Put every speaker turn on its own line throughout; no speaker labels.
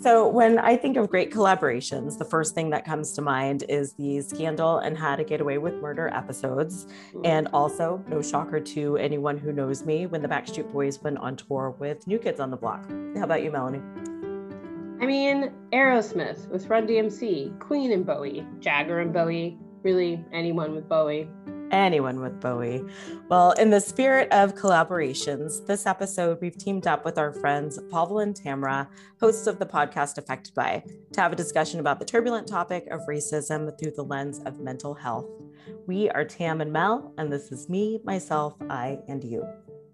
So when I think of great collaborations, the first thing that comes to mind is the Scandal and How to Get Away with Murder episodes. And also, no shocker to anyone who knows me, when the Backstreet Boys went on tour with New Kids on the Block. How about you, Melanie?
I mean, Aerosmith with Run DMC, Queen and Bowie, Jagger and Bowie, really anyone with Bowie.
Anyone with Bowie. Well, in the spirit of collaborations, this episode we've teamed up with our friends Pavel and Tamra, hosts of the podcast Affected By, to have a discussion about the turbulent topic of racism through the lens of mental health. We are Tam and Mel, and this is me, myself, I, and you.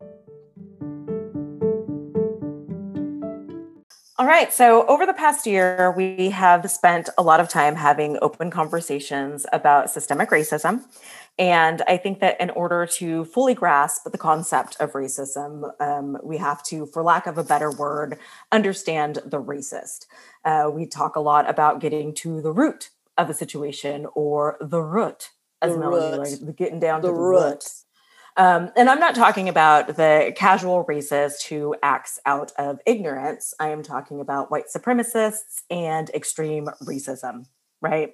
All right, so over the past year, we have spent a lot of time having open conversations about systemic racism. And I think that in order to fully grasp the concept of racism, we have to, for lack of a better word, understand the racist. We talk a lot about getting to the root of a situation, or the root, as Melanie like getting down to the root. And I'm not talking about the casual racist who acts out of ignorance. I am talking about white supremacists and extreme racism, right?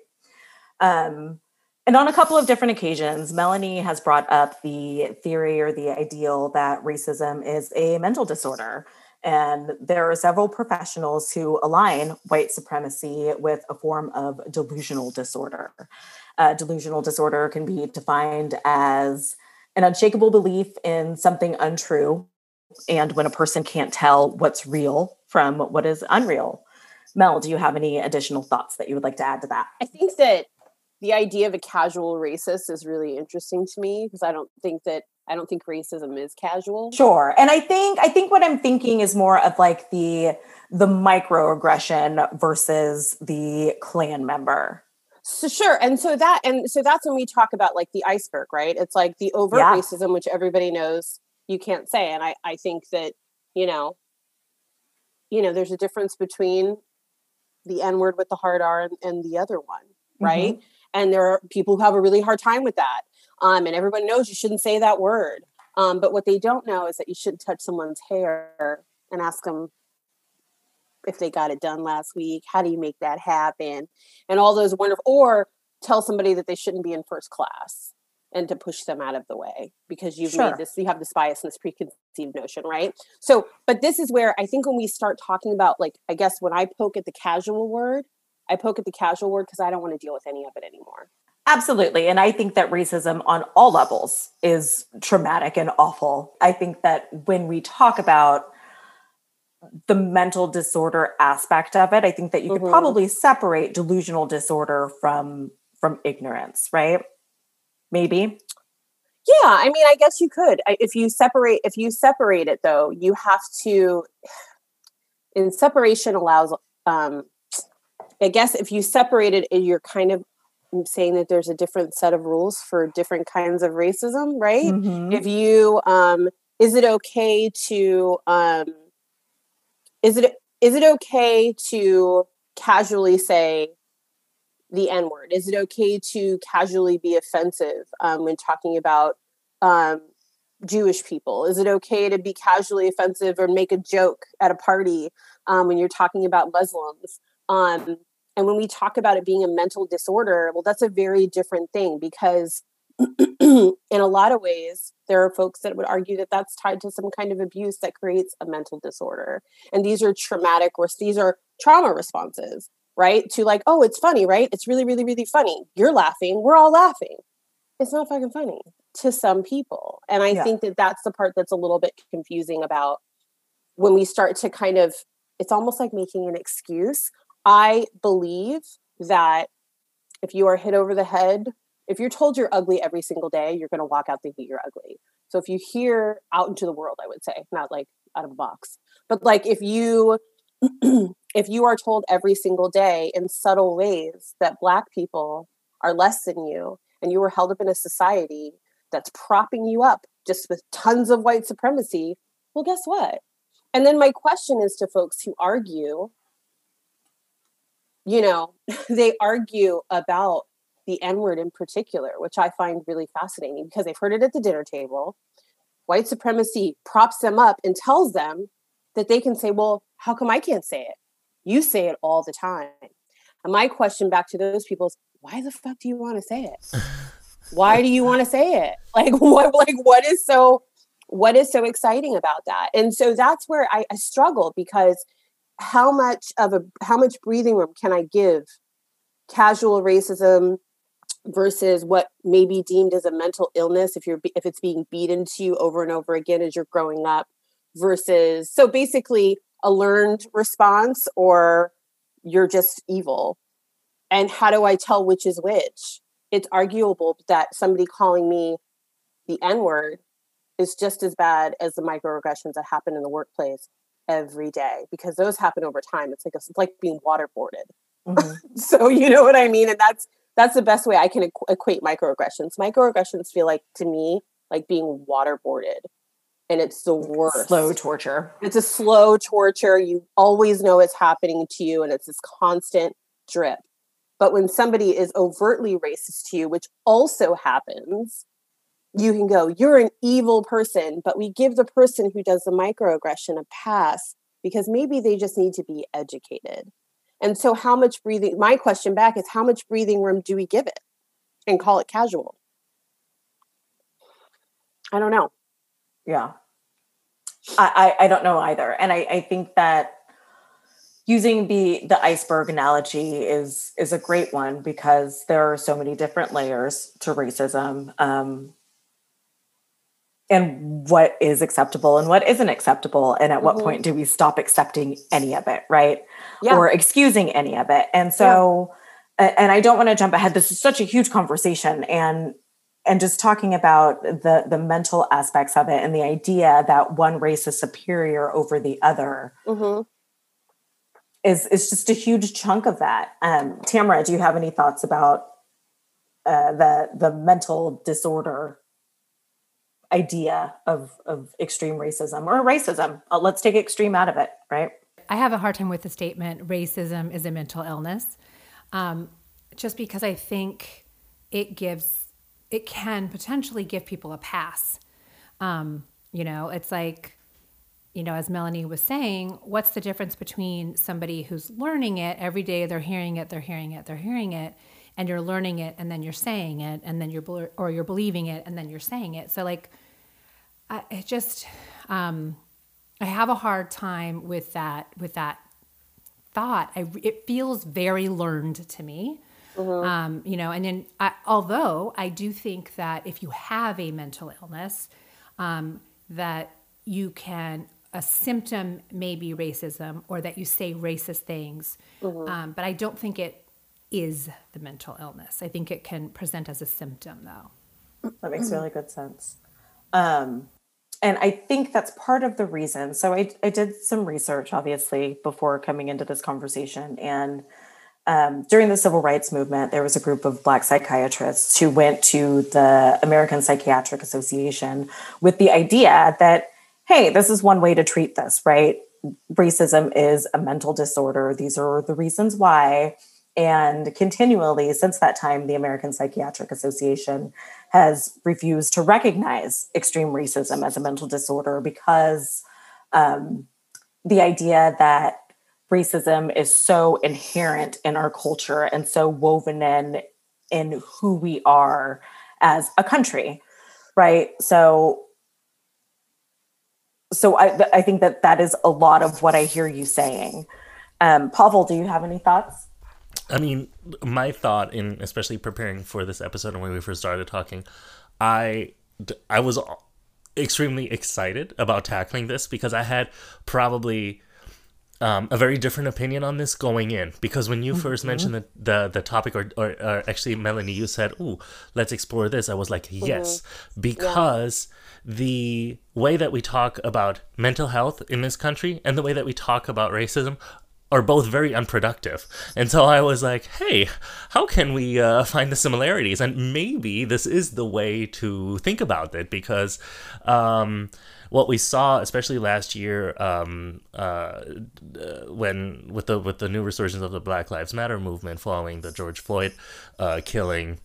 And on a couple of different occasions, Melanie has brought up the theory or the ideal that racism is a mental disorder. And there are several professionals who align white supremacy with a form of delusional disorder. Delusional disorder can be defined as an unshakable belief in something untrue, and when a person can't tell what's real from what is unreal. Mel, do you have any additional thoughts that you would like to add to that?
I think that the idea of a casual racist is really interesting to me, because I don't think racism is casual.
Sure. And I think what I'm thinking is more of like the microaggression versus the Klan member.
So sure. And so that's when we talk about like the iceberg, right? It's like the overt racism, which everybody knows you can't say. And I think that, you know, there's a difference between the N-word with the hard R and the other one, right? Mm-hmm. And there are people who have a really hard time with that. And everyone knows you shouldn't say that word. But what they don't know is that you shouldn't touch someone's hair and ask them if they got it done last week. How do you make that happen? And all those wonderful, or tell somebody that they shouldn't be in first class and to push them out of the way because you've made this, you have this bias and this preconceived notion, right? So, but this is where I think when we start talking about, like, I guess when I poke at the casual word, because I don't want to deal with any of it anymore.
Absolutely. And I think that racism on all levels is traumatic and awful. I think that when we talk about the mental disorder aspect of it, I think that you could probably separate delusional disorder from ignorance, right? Maybe.
Yeah, I mean, I guess you could. If you separate it, though, you have to. And separation allows. I guess if you separate it, you're kind of saying that there's a different set of rules for different kinds of racism, right? Mm-hmm. If you, is it okay to? Is it okay to casually say the N-word? Is it okay to casually be offensive when talking about Jewish people? Is it okay to be casually offensive or make a joke at a party when you're talking about Muslims? And when we talk about it being a mental disorder, well, that's a very different thing, because in a lot of ways, there are folks that would argue that that's tied to some kind of abuse that creates a mental disorder. And these are these are trauma responses, right? To like, oh, it's funny, right? It's really, really, really funny. You're laughing. We're all laughing. It's not fucking funny to some people. And I think that that's the part that's a little bit confusing about when we start to kind of, it's almost like making an excuse. I believe that if you are hit over the head, if you're told you're ugly every single day, you're going to walk out thinking you're ugly. So if you hear out into the world, I would say, not like out of a box, but like if you are told every single day in subtle ways that Black people are less than you, and you were held up in a society that's propping you up just with tons of white supremacy, well, guess what? And then my question is to folks who argue, they argue about the N-word in particular, which I find really fascinating because they've heard it at the dinner table. White supremacy props them up and tells them that they can say, well, how come I can't say it? You say it all the time. And my question back to those people is, why the fuck do you want to say it? Why do you want to say it? What is so exciting about that? And so that's where I struggle, because how much breathing room can I give casual racism versus what may be deemed as a mental illness if it's being beaten to you over and over again as you're growing up, versus so basically a learned response, or you're just evil. And how do I tell which is which? It's arguable that somebody calling me the N-word is just as bad as the microaggressions that happen in the workplace every day, because those happen over time. It's like being waterboarded. Mm-hmm. So you know what I mean? And that's the best way I can equate microaggressions. Microaggressions feel like, to me, like being waterboarded. And it's the worst.
Slow torture.
It's a slow torture. You always know it's happening to you, and it's this constant drip. But when somebody is overtly racist to you, which also happens, you can go, you're an evil person, but we give the person who does the microaggression a pass because maybe they just need to be educated. And so my question back is, how much breathing room do we give it and call it casual? I don't know.
Yeah. I don't know either. And I think that using the iceberg analogy is a great one, because there are so many different layers to racism, and what is acceptable and what isn't acceptable. And at what point do we stop accepting any of it, right? Yeah. Or excusing any of it. And so, and I don't want to jump ahead. This is such a huge conversation, and just talking about the mental aspects of it, and the idea that one race is superior over the other is just a huge chunk of that. Tamara, do you have any thoughts about the mental disorder idea of extreme racism, or racism? Let's take extreme out of it, right?
I have a hard time with the statement, racism is a mental illness, just because I think it can potentially give people a pass. It's like, as Melanie was saying, what's the difference between somebody who's learning it every day, they're hearing it, and you're learning it, and then you're saying it, and then you're believing it, and then you're saying it. So I have a hard time with that thought. It feels very learned to me. And then although I do think that if you have a mental illness, that a symptom may be racism, or that you say racist things. But I don't think it is the mental illness. I think it can present as a symptom, though.
That makes really good sense. And I think that's part of the reason. So I did some research, obviously, before coming into this conversation. And during the civil rights movement, there was a group of Black psychiatrists who went to the American Psychiatric Association with the idea that, hey, this is one way to treat this, right? Racism is a mental disorder. These are the reasons why. And continually, since that time, the American Psychiatric Association has refused to recognize extreme racism as a mental disorder, because the idea that racism is so inherent in our culture and so woven in who we are as a country, right? So I think that is a lot of what I hear you saying. Pavel, do you have any thoughts?
I mean, my thought in especially preparing for this episode and when we first started talking, I was extremely excited about tackling this, because I had probably a very different opinion on this going in. Because when you first mentioned the topic, or actually, Melanie, you said, "Ooh, let's explore this," I was like, yes, because the way that we talk about mental health in this country and the way that we talk about racism are both very unproductive. And so I was like, hey, how can we find the similarities? And maybe this is the way to think about it, because what we saw, especially last year, when with the new resurgence of the Black Lives Matter movement following the George Floyd killing,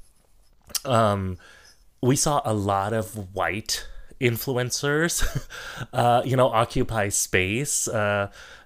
we saw a lot of white influencers, occupy space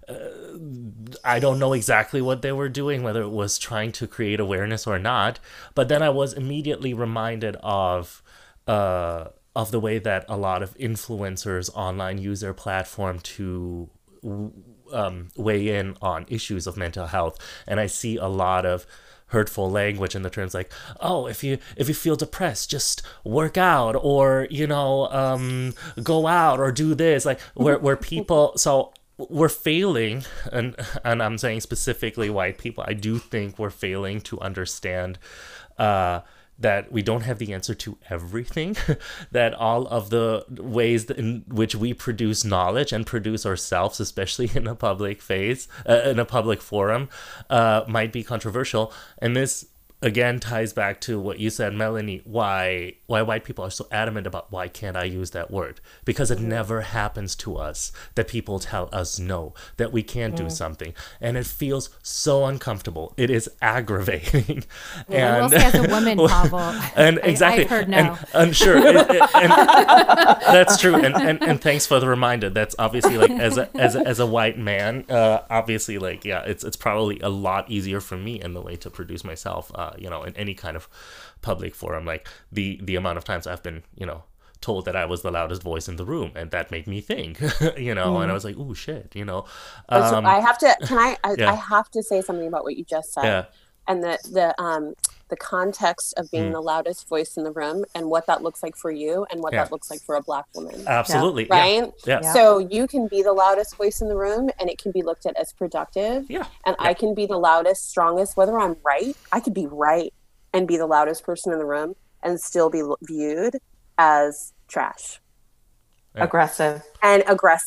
I don't know exactly what they were doing, whether it was trying to create awareness or not. But then I was immediately reminded of the way that a lot of influencers online use their platform to weigh in on issues of mental health. And I see a lot of hurtful language in the terms like, oh, if you feel depressed, just work out, or go out or do this, like where people, so we're failing, and I'm saying specifically white people, I do think we're failing to understand that we don't have the answer to everything, that all of the ways in which we produce knowledge and produce ourselves, especially in a public in a public forum, might be controversial. And this, again, ties back to what you said, Melanie, why white people are so adamant about why can't I use that word? Because it never happens to us that people tell us no, that we can't do something. And it feels so uncomfortable. It is aggravating.
I will say as a woman, Pavel,
and exactly.
I've heard no.
And sure. And that's true. And thanks for the reminder. That's obviously, like, as a white man, obviously, like, yeah, it's probably a lot easier for me in the way to produce myself, in any kind of public forum. Like the amount of times I've been, told that I was the loudest voice in the room, and that made me think, and I was like, "Ooh, shit,"
So I have to.
Yeah.
I have to say something about what you just said,
Yeah.
and the context of being the loudest voice in the room, and what that looks like for you, and what that looks like for a Black woman.
Absolutely.
Right?
Yeah.
So you can be the loudest voice in the room, and it can be looked at as productive.
Yeah.
And I can be the loudest, strongest, whether I'm right. I could be right and be the loudest person in the room and still be viewed as trash.
Aggressive.
And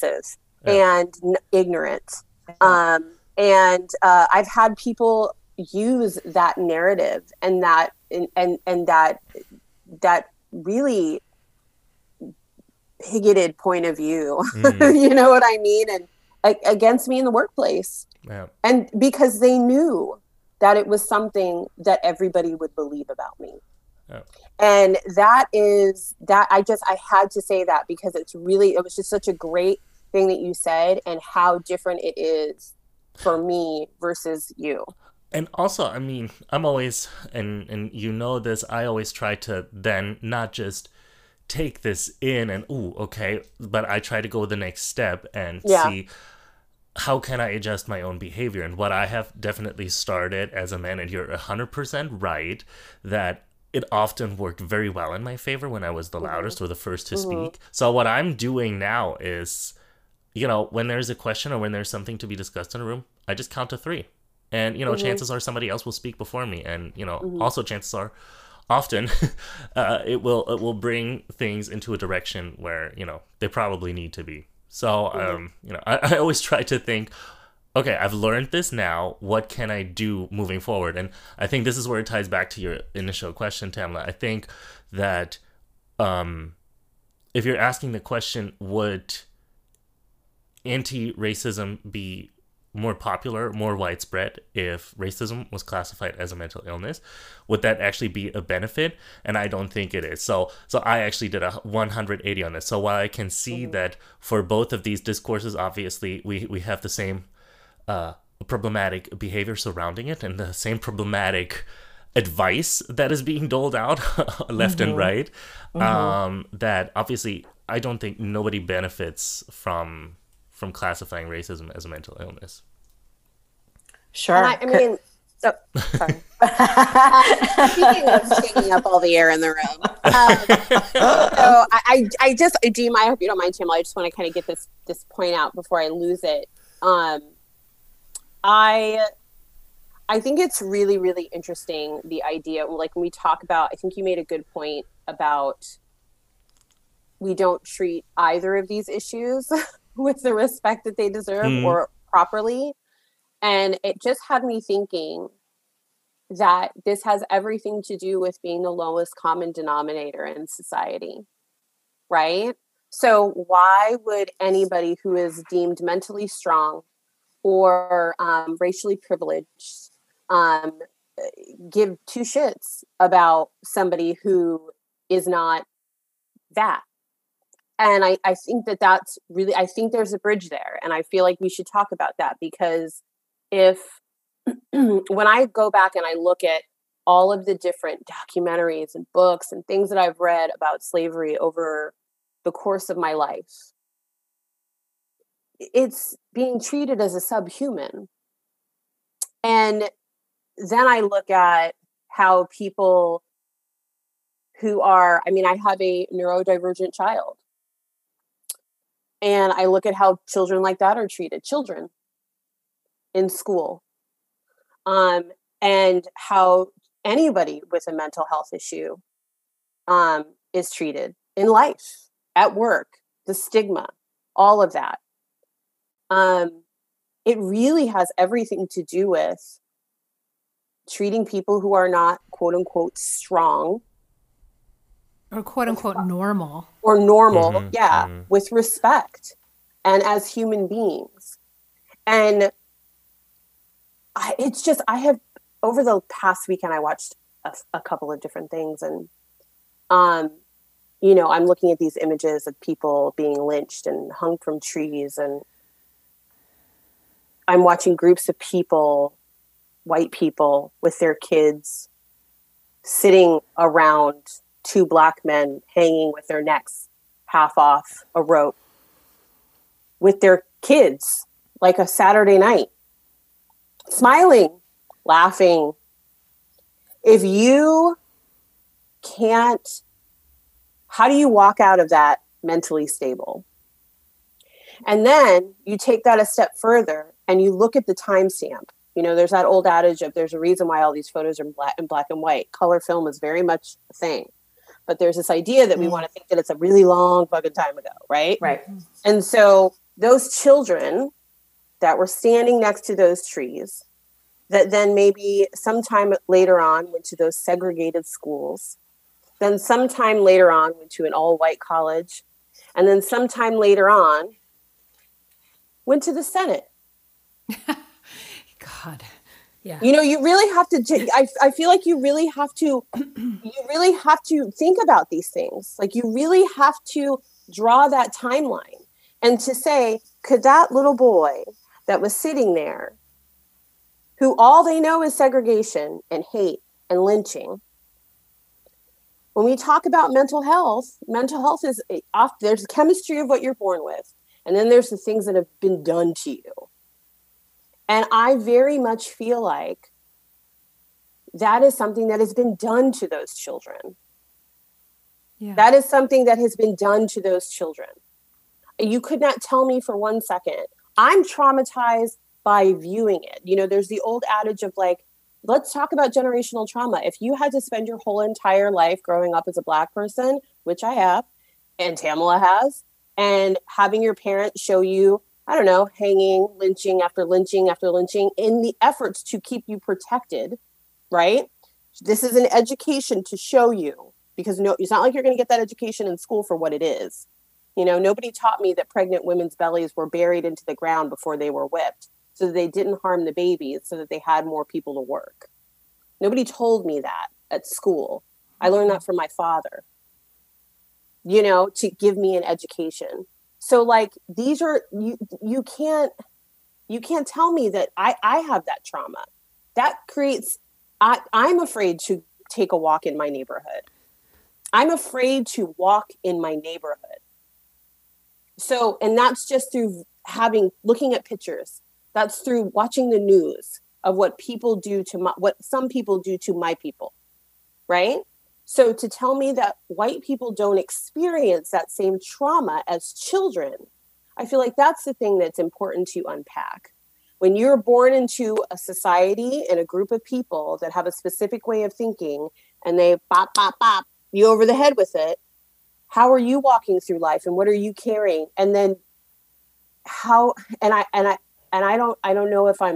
ignorant. And I've had people use that narrative and that really bigoted point of view, you know what I mean? And against me in the workplace.
Yeah.
And because they knew that it was something that everybody would believe about me.
Yeah.
And I had to say that because it was just such a great thing that you said, and how different it is for me versus you.
And also, I mean, I'm always, and this, I always try to then not just take this in and, ooh, okay, but I try to go the next step and see how can I adjust my own behavior. And what I have definitely started as a man, and you're 100% right, that it often worked very well in my favor when I was the loudest or the first to speak. So what I'm doing now is, when there's a question or when there's something to be discussed in a room, I just count to 3. And, chances are somebody else will speak before me. And, also chances are often it will bring things into a direction where, they probably need to be. So, I always try to think, okay, I've learned this now. What can I do moving forward? And I think this is where it ties back to your initial question, Tamla. I think that if you're asking the question, would anti-racism be more popular, more widespread if racism was classified as a mental illness? Would that actually be a benefit? And I don't think it is. So I actually did a 180 on this. So while I can see that for both of these discourses, obviously we have the same problematic behavior surrounding it and the same problematic advice that is being doled out left and right, that obviously I don't think nobody benefits from classifying racism as a mental illness.
Sure.
I mean, sorry. Speaking of taking up all the air in the room, so I just, Deem, I hope you don't mind, Tamla, I just want to kind of get this point out before I lose it. I think it's really, really interesting, the idea, like when we talk about, I think you made a good point about we don't treat either of these issues with the respect that they deserve or properly. And it just had me thinking that this has everything to do with being the lowest common denominator in society, right? So why would anybody who is deemed mentally strong or racially privileged give 2 shits about somebody who is not that? And I think that's really, I think there's a bridge there. And I feel like we should talk about that, because if, when I go back and I look at all of the different documentaries and books and things that I've read about slavery over the course of my life, it's being treated as a subhuman. And then I look at how people who are, I mean, I have a neurodivergent child. And I look at how children like that are treated, children in school, and how anybody with a mental health issue is treated in life, at work, the stigma, all of that. It really has everything to do with treating people who are not, quote unquote, strong.
Or quote unquote normal.
Or normal, with respect and as human beings. And I have, over the past weekend, I watched a couple of different things. And, you know, I'm looking at these images of people being lynched and hung from trees. And I'm watching groups of people, white people with their kids, sitting around two Black men hanging with their necks half off a rope with their kids, like a Saturday night, smiling, laughing. If you can't, how do you walk out of that mentally stable? And then you take that a step further and you look at the timestamp. You know, there's that old adage of there's a reason why all these photos are in black and white. Color film is very much a thing. But there's this idea that we want to think that it's a really long fucking time ago, right?
Right.
And so those children that were standing next to those trees, that then maybe sometime later on went to those segregated schools, then sometime later on went to an all-white college, and then sometime later on went to the Senate.
God. Yeah.
You know, you really have to, I feel like you really have to think about these things. Like, you really have to draw that timeline and to say, could that little boy that was sitting there, who all they know is segregation and hate and lynching, when we talk about mental health is there's the chemistry of what you're born with. And then there's the things that have been done to you. And I very much feel like that is something that has been done to those children. Yeah. That is something that has been done to those children. You could not tell me for 1 second. I'm traumatized by viewing it. You know, there's the old adage of like, let's talk about generational trauma. If you had to spend your whole entire life growing up as a Black person, which I have, and Tamala has, and having your parents show you, I don't know, hanging, lynching after lynching after lynching in the efforts to keep you protected, right? This is an education to show you, because no, it's not like you're going to get that education in school for what it is. You know, nobody taught me that pregnant women's bellies were buried into the ground before they were whipped so that they didn't harm the babies, so that they had more people to work. Nobody told me that at school. I learned that from my father, you know, to give me an education. So like, these are, you can't tell me that I have that trauma. That creates, I'm afraid to take a walk in my neighborhood. I'm afraid to walk in my neighborhood. So, and that's just through looking at pictures. That's through watching the news of what people do to what some people do to my people. Right? So to tell me that white people don't experience that same trauma as children, I feel like that's the thing that's important to unpack. When you're born into a society and a group of people that have a specific way of thinking and they bop, bop, bop you over the head with it, how are you walking through life and what are you carrying? And then how, and I don't know if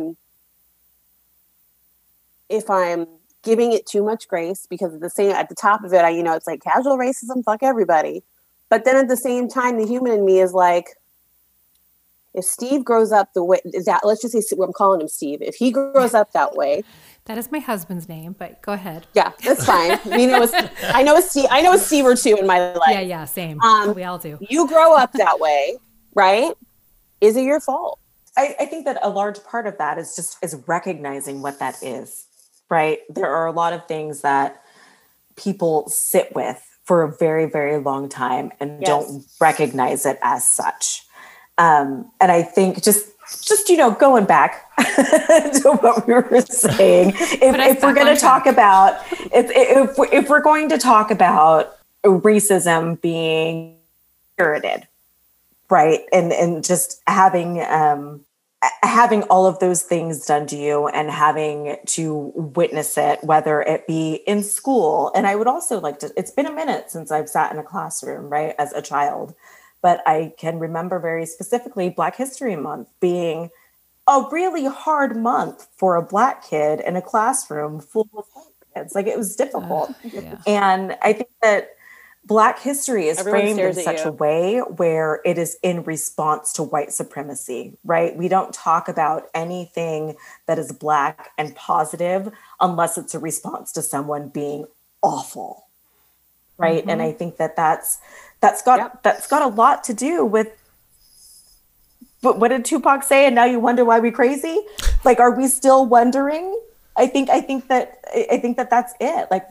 I'm giving it too much grace, because at the top of it, it's like casual racism, fuck everybody. But then at the same time, the human in me is like, If Steve grows up the way that, let's just say I'm calling him Steve. If he grows up that way,
that is my husband's name, but go ahead.
Yeah, that's fine. I know a Steve or two in my life.
Yeah, same. We all do.
You grow up that way, right? Is it your fault?
I think that a large part of that is recognizing what that is, right? There are a lot of things that people sit with for a very, very long time and don't recognize it as such. And I think just going back to what we were saying, if we're going to talk about if we're going to talk about racism being inherited, right, and just having all of those things done to you and having to witness it, whether it be in school, and I would also like to. It's been a minute since I've sat in a classroom, right, as a child. But I can remember very specifically Black History Month being a really hard month for a Black kid in a classroom full of kids. Like, it was difficult. And I think that Black history is framed in such a way where it is in response to white supremacy, right? We don't talk about anything that is Black and positive unless it's a response to someone being awful, right? Mm-hmm. And I think that's got a lot to do with. But what did Tupac say? And now you wonder why we crazy? Like, are we still wondering? I think that that's it. Like,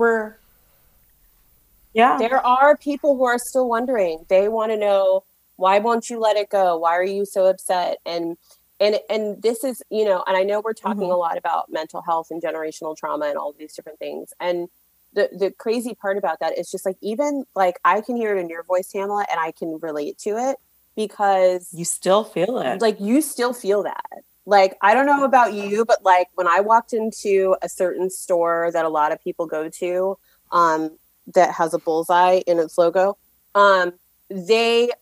there are people who are still wondering. They want to know, why won't you let it go? Why are you so upset? And this is, and I know we're talking a lot about mental health and generational trauma and all of these different things. And the crazy part about that is just like, even like, I can hear it in your voice, Tamala, and I can relate to it because
you still feel it.
Like, you still feel that. Like, I don't know about you, but like when I walked into a certain store that a lot of people go to, that has a bullseye in its logo, their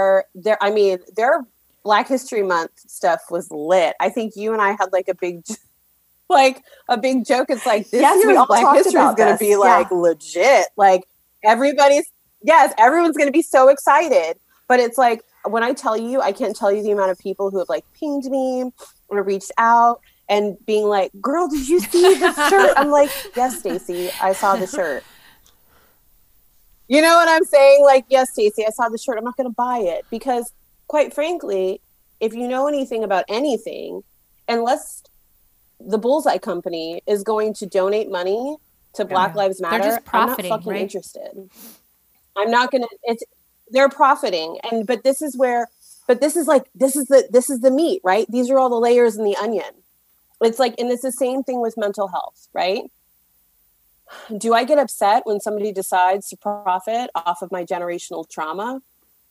Black History Month stuff was lit. I think you and I had like a big joke. It's like, this year's Black History is going to be like legit. Like, everyone's going to be so excited. But it's like, when I tell you, I can't tell you the amount of people who have like pinged me or reached out and being like, girl, did you see this shirt? I'm like, yes, Stacey, I saw the shirt. You know what I'm saying? Like, yes, Stacey, I saw the shirt. I'm not going to buy it because, quite frankly, if you know anything about anything, unless the Bullseye Company is going to donate money to Black Lives Matter, I'm not fucking interested. I'm not going to. They're profiting, but this is the meat, right? These are all the layers in the onion. It's like, and it's the same thing with mental health, right? Do I get upset when somebody decides to profit off of my generational trauma?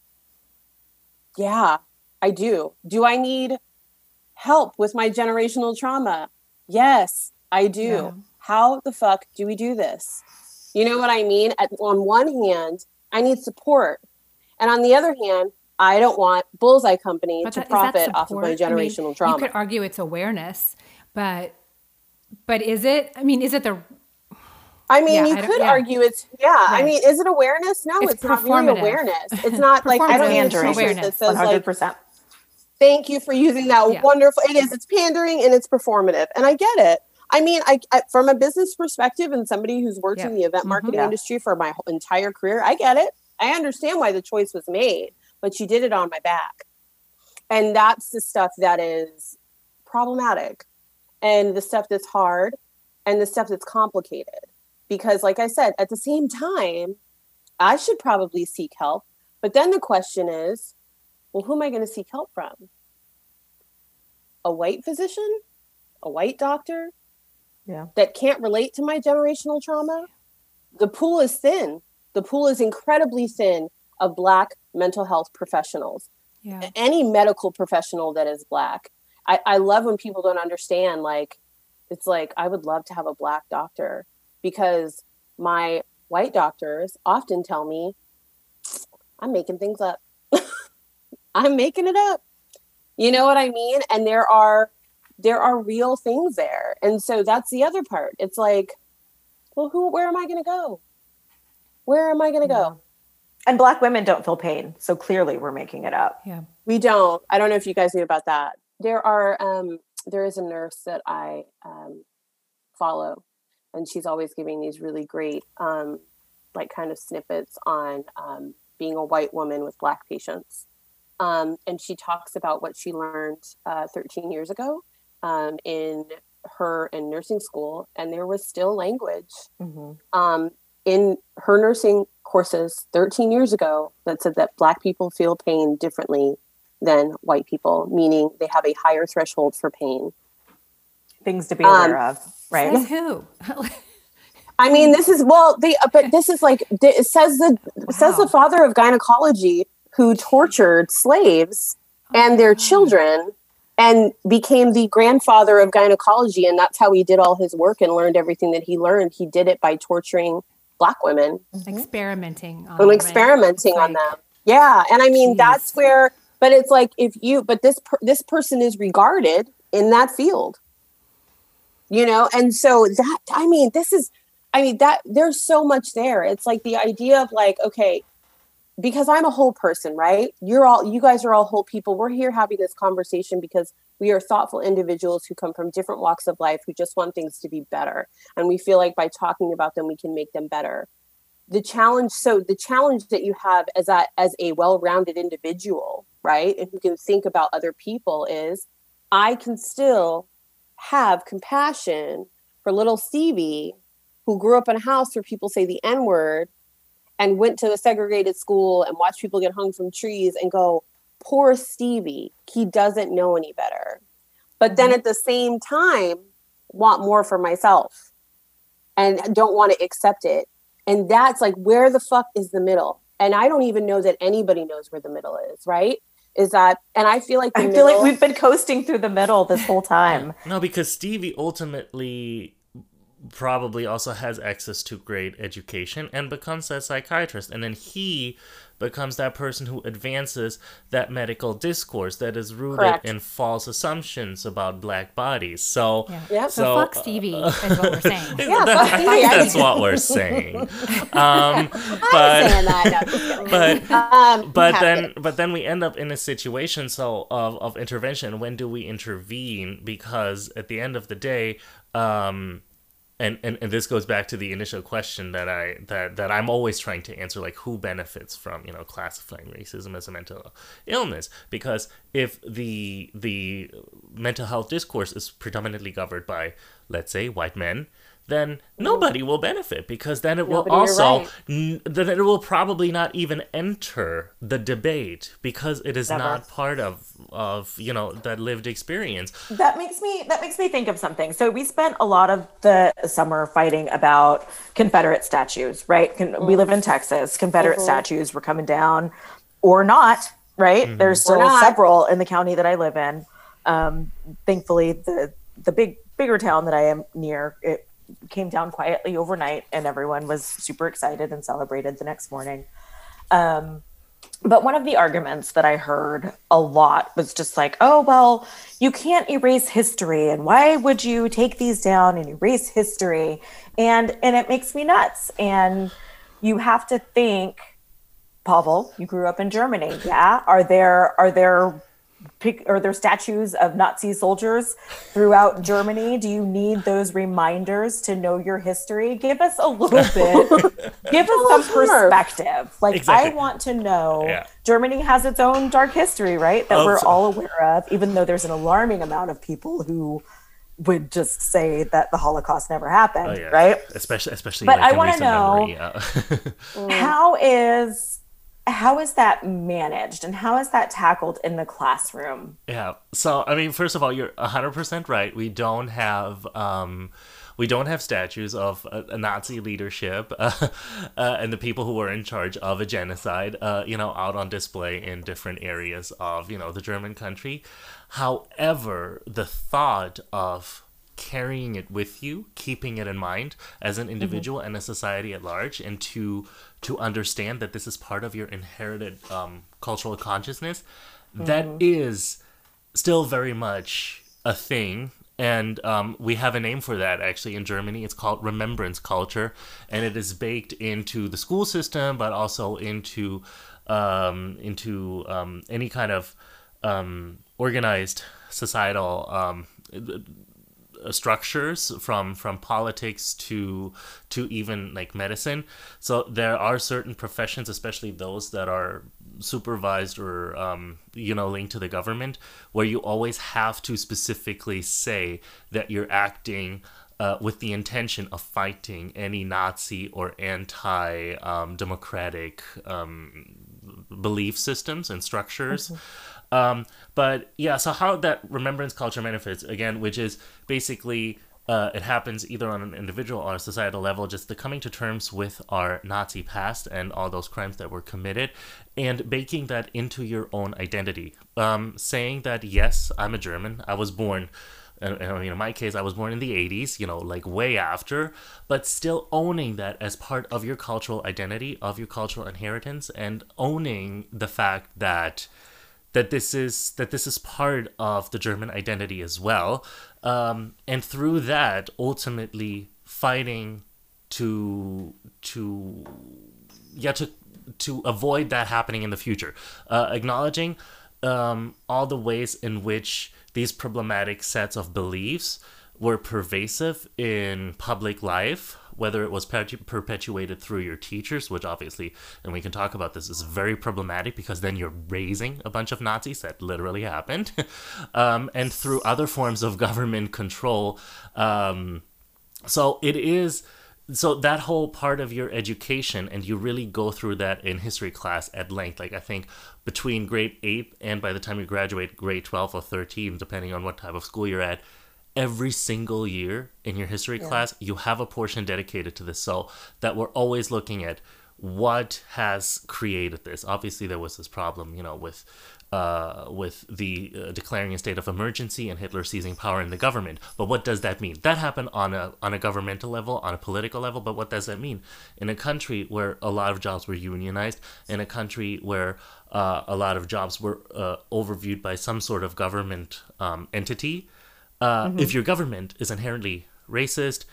Yeah, I do. Do I need help with my generational trauma? Yes, I do. Yeah. How the fuck do we do this? You know what I mean? On one hand, I need support. And on the other hand, I don't want Bullseye Company to profit off of my generational trauma.
You could argue it's awareness, but is it? I mean, is it the...
you could argue it's, right. I mean, is it awareness? No, it's not really awareness. It's not like, I don't need a t-shirt that says 100%. Like, thank you for using that wonderful, it is, it's pandering and it's performative. And I get it. I mean, I from a business perspective and somebody who's worked in the event marketing industry for my entire career, I get it. I understand why the choice was made, but you did it on my back. And that's the stuff that is problematic and the stuff that's hard and the stuff that's complicated. Because like I said, at the same time, I should probably seek help. But then the question is, well, who am I going to seek help from? A white physician? A white doctor?
Yeah. That
can't relate to my generational trauma? The pool is thin. The pool is incredibly thin of Black mental health professionals. Yeah. Any medical professional that is Black. I love when people don't understand, like, it's like, I would love to have a Black doctor because my white doctors often tell me, I'm making things up. I'm making it up. You know what I mean? And there are real things there. And so that's the other part. It's like, well, where am I going to go? Where am I going to go?
And Black women don't feel pain. So clearly we're making it up.
Yeah.
We don't. I don't know if you guys knew about that. There is a nurse that I follow, and she's always giving these really great, like kind of snippets on being a white woman with Black patients. And she talks about what she learned 13 years ago in nursing school, and there was still language in her nursing courses 13 years ago that said that Black people feel pain differently than white people, meaning they have a higher threshold for pain.
Things to be aware of, right?
Says who?
I mean, this is but this is like it says the father of gynecology who tortured slaves and their children and became the grandfather of gynecology, and that's how he did all his work and learned everything that he learned. He did it by torturing Black women,
experimenting on
them. Yeah, and I mean that's where. But it's like but this person is regarded in that field, and so that there's so much there. It's like the idea of like, okay, because I'm a whole person, right? You guys are all whole people. We're here having this conversation because we are thoughtful individuals who come from different walks of life, who just want things to be better. And we feel like by talking about them, we can make them better. The challenge that you have as a well-rounded individual, right, and who can think about other people is I can still have compassion for little Stevie who grew up in a house where people say the N-word and went to a segregated school and watched people get hung from trees and go, poor Stevie, he doesn't know any better. But then at the same time, want more for myself and don't want to accept it. And that's like, where the fuck is the middle? And I don't even know that anybody knows where the middle is, right? And I feel like
we've been coasting through the middle this whole time.
No, because Stevie ultimately probably also has access to great education and becomes a psychiatrist. And then he becomes that person who advances that medical discourse that is rooted in false assumptions about Black bodies. So,
so fuck Stevie is what we're saying.
I think that's what we're saying. But then we end up in a situation of intervention. When do we intervene? Because at the end of the day, and this goes back to the initial question that I'm always trying to answer, like who benefits from classifying racism as a mental illness? Because if the mental health discourse is predominantly governed by, let's say, white men, then nobody will benefit, because then it will then it will probably not even enter the debate, because it is not part of that lived experience.
That makes me think of something. So we spent a lot of the summer fighting about Confederate statues, right? We live in Texas. Confederate statues were coming down or not, right? Mm-hmm. There's still several in the county that I live in. Thankfully, the bigger town that I am near, it came down quietly overnight, and everyone was super excited and celebrated the next morning. But one of the arguments that I heard a lot was just like, oh, well, you can't erase history, and why would you take these down and erase history? And it makes me nuts. And you have to think, Pavel, you grew up in Germany. Yeah. Are there statues of Nazi soldiers throughout Germany? Do you need those reminders to know your history? Give us a little bit. Give us some perspective. Like, exactly. I want to know. Germany has its own dark history, right? That we're all aware of, even though there's an alarming amount of people who would just say that the Holocaust never happened, right?
Especially.
But I want to know how is that managed, and how is that tackled in the classroom?
Yeah. So, I mean, first of all, you're 100% right. We don't have statues of a Nazi leadership and the people who were in charge of a genocide, out on display in different areas of, the German country. However, the thought of carrying it with you, keeping it in mind as an individual and a society at large, and to understand that this is part of your inherited cultural consciousness, that is still very much a thing. And we have a name for that, actually, in Germany. It's called remembrance culture, and it is baked into the school system, but also into any kind of organized societal structures from politics to even like medicine. So there are certain professions, especially those that are supervised or linked to the government, where you always have to specifically say that you're acting with the intention of fighting any Nazi or anti-democratic belief systems and structures. But yeah, so how that remembrance culture manifests, again, which is basically it happens either on an individual or a societal level, just the coming to terms with our Nazi past and all those crimes that were committed, and baking that into your own identity. Saying that, yes, I'm a German, I was born, in my case, I was born in the 80s, like way after, but still owning that as part of your cultural identity, of your cultural inheritance, and owning the fact that this is part of the German identity as well, and through that, ultimately fighting to avoid that happening in the future, acknowledging all the ways in which these problematic sets of beliefs were pervasive in public life, whether it was perpetuated through your teachers, which obviously, and we can talk about this, is very problematic because then you're raising a bunch of Nazis. That literally happened. And through other forms of government control. So that whole part of your education, and you really go through that in history class at length. Like I think between grade 8 and by the time you graduate grade 12 or 13, depending on what type of school you're at, every single year in your history class, you have a portion dedicated to this, so that we're always looking at what has created this. Obviously, there was this problem, with the declaring a state of emergency and Hitler seizing power in the government. But what does that mean? That happened on a governmental level, on a political level. But what does that mean? In a country where a lot of jobs were unionized, in a country where a lot of jobs were overviewed by some sort of government entity, if your government is inherently racist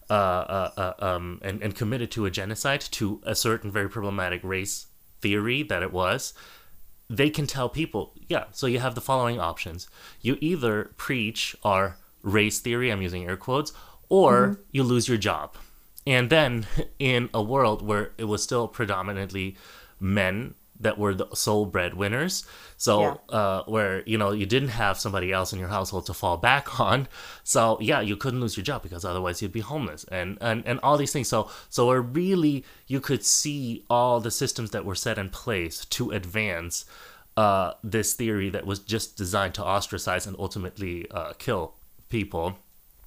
and committed to a genocide, to a certain very problematic race theory that it was, they can tell people, so you have the following options. You either preach our race theory, I'm using air quotes, or you lose your job. And then in a world where it was still predominantly men that were the sole breadwinners, where you didn't have somebody else in your household to fall back on, so you couldn't lose your job because otherwise you'd be homeless, and all these things. So where really you could see all the systems that were set in place to advance this theory that was just designed to ostracize and ultimately kill people,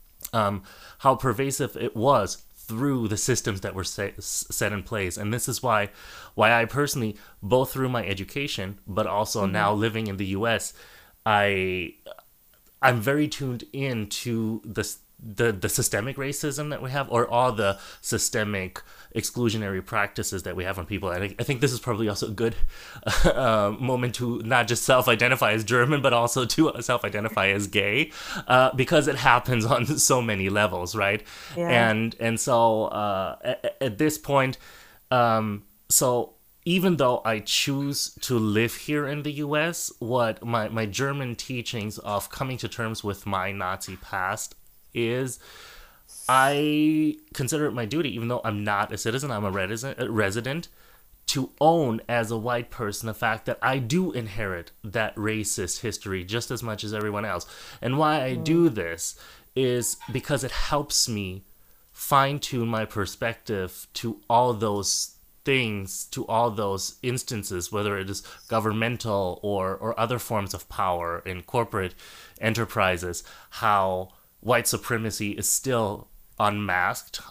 how pervasive it was through the systems that were set in place. And this is why I personally, both through my education, but also now living in the US, I'm very tuned into the systemic racism that we have, or all the systemic exclusionary practices that we have on people. And I think this is probably also a good moment to not just self-identify as German, but also to self-identify as gay, because it happens on so many levels, right? And so at this point, so even though I choose to live here in the US, what my German teachings of coming to terms with my Nazi past is, I consider it my duty, even though I'm not a citizen, I'm a resident, to own as a white person the fact that I do inherit that racist history just as much as everyone else. And why I do this is because it helps me fine-tune my perspective to all those things, to all those instances, whether it is governmental or other forms of power in corporate enterprises, how white supremacy is still unmarked,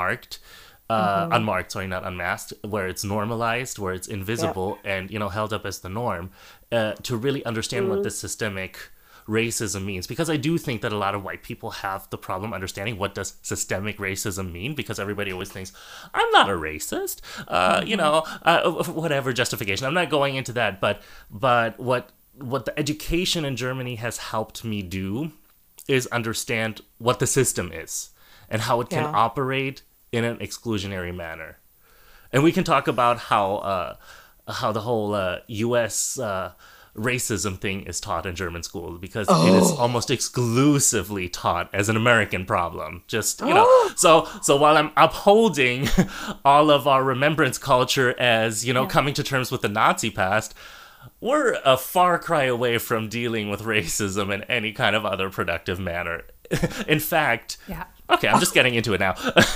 where it's normalized, where it's invisible, and held up as the norm, to really understand what this systemic racism means. Because I do think that a lot of white people have the problem understanding what does systemic racism mean, because everybody always thinks, I'm not a racist, whatever justification. I'm not going into that, but what the education in Germany has helped me do is understand what the system is and how it can operate in an exclusionary manner. And we can talk about how the whole U.S. racism thing is taught in German schools, because it is almost exclusively taught as an American problem. Just, you know, so while I'm upholding all of our remembrance culture as, you know, coming to terms with the Nazi past, we're a far cry away from dealing with racism in any kind of other productive manner. In fact, okay, I'm just getting into it now.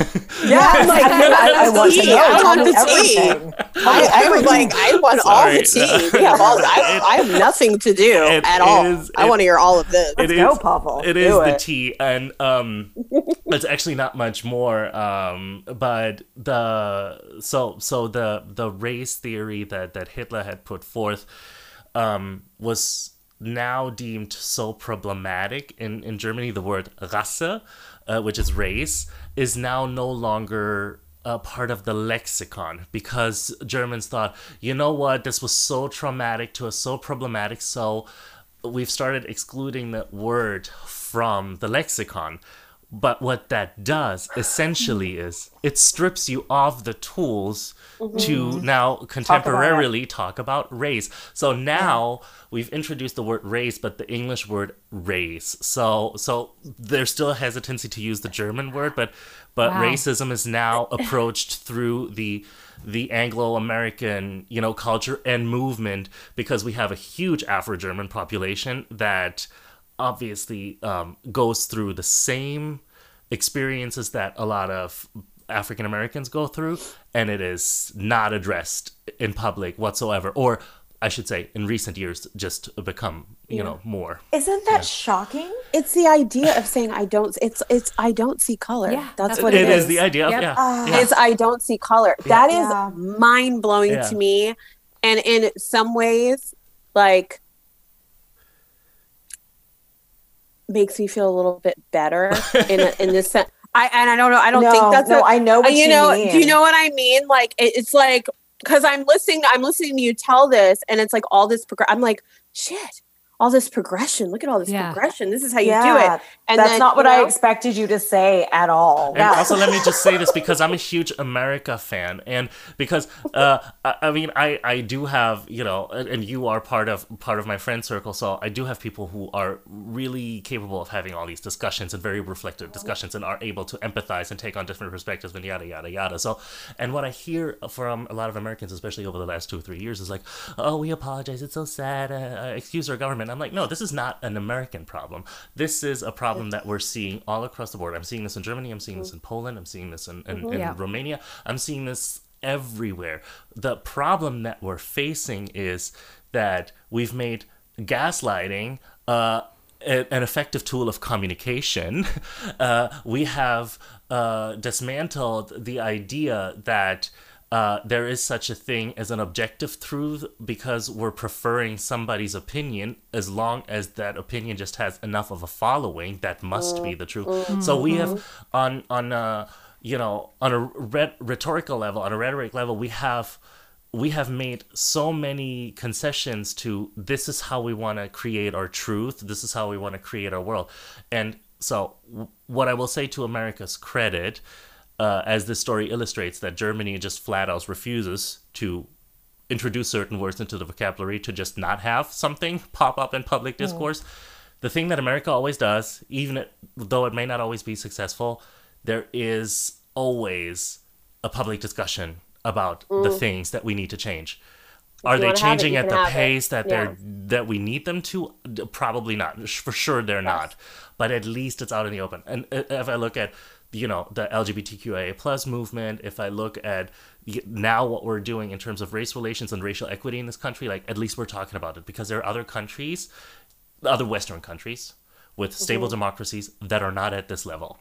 I want to know.
I want the
everything.
I want all the tea. We have all. I have nothing to do at all. I want to hear all of this.
Let's go, Pavel.
It is the tea, and it's actually not much more. But the race theory that Hitler had put forth was now deemed so problematic in Germany. The word Rasse, which is race, is now no longer a part of the lexicon, because Germans thought, you know what, this was so traumatic to us, so problematic, so we've started excluding the word from the lexicon. But what that does essentially is it strips you of the tools to now contemporarily talk about race. So now we've introduced the word race, but the English word race. So there's still a hesitancy to use the German word, but racism is now approached through the Anglo-American, you know, culture and movement, because we have a huge Afro-German population that obviously goes through the same experiences that a lot of African Americans go through, and it is not addressed in public whatsoever, or I should say in recent years just become, you know, more.
Isn't that shocking?
It's the idea of saying I don't see color.
Yeah,
that's what it is.
It is the idea of,
It's I don't see color. That is mind-blowing to me, and in some ways, like, makes me feel a little bit better in this sense. I don't know. I don't think that's
I know what you mean.
Do you know what I mean? Like it's like, because I'm listening to you tell this, and it's like all this I'm like, shit, all this progression. Look at all this progression. This is how you do it. And
that's not what I expected you to say at all.
And also, let me just say this, because I'm a huge America fan, and because I mean, I do have, you know, and you are part of my friend circle, so I do have people who are really capable of having all these discussions and very reflective discussions, and are able to empathize and take on different perspectives and yada yada yada. So, and what I hear from a lot of Americans, especially over the last 2 or 3 years, is like, oh, we apologize, it's so sad, excuse our government. I'm like, no, this is not an American problem. This is a problem that we're seeing all across the board. I'm seeing this in Germany. I'm seeing this in Poland. I'm seeing this in Romania. I'm seeing this everywhere. The problem that we're facing is that we've made gaslighting an effective tool of communication. We have dismantled the idea that there is such a thing as an objective truth, because we're preferring somebody's opinion as long as that opinion just has enough of a following. That must be the truth. So we have on a rhetorical level, on a rhetoric level, we have made so many concessions to, this is how we want to create our truth. This is how we want to create our world. And so what I will say to America's credit, as this story illustrates, that Germany just flat out refuses to introduce certain words into the vocabulary, to just not have something pop up in public discourse. The thing that America always does, even though it may not always be successful, there is always a public discussion about the things that we need to change. Are they changing at the pace that we need them to? Probably not. For sure they're not. But at least it's out in the open. And if I look at, you know, the LGBTQIA plus movement, if I look at now what we're doing in terms of race relations and racial equity in this country, like, at least we're talking about it, because there are other countries, other Western countries with stable democracies that are not at this level.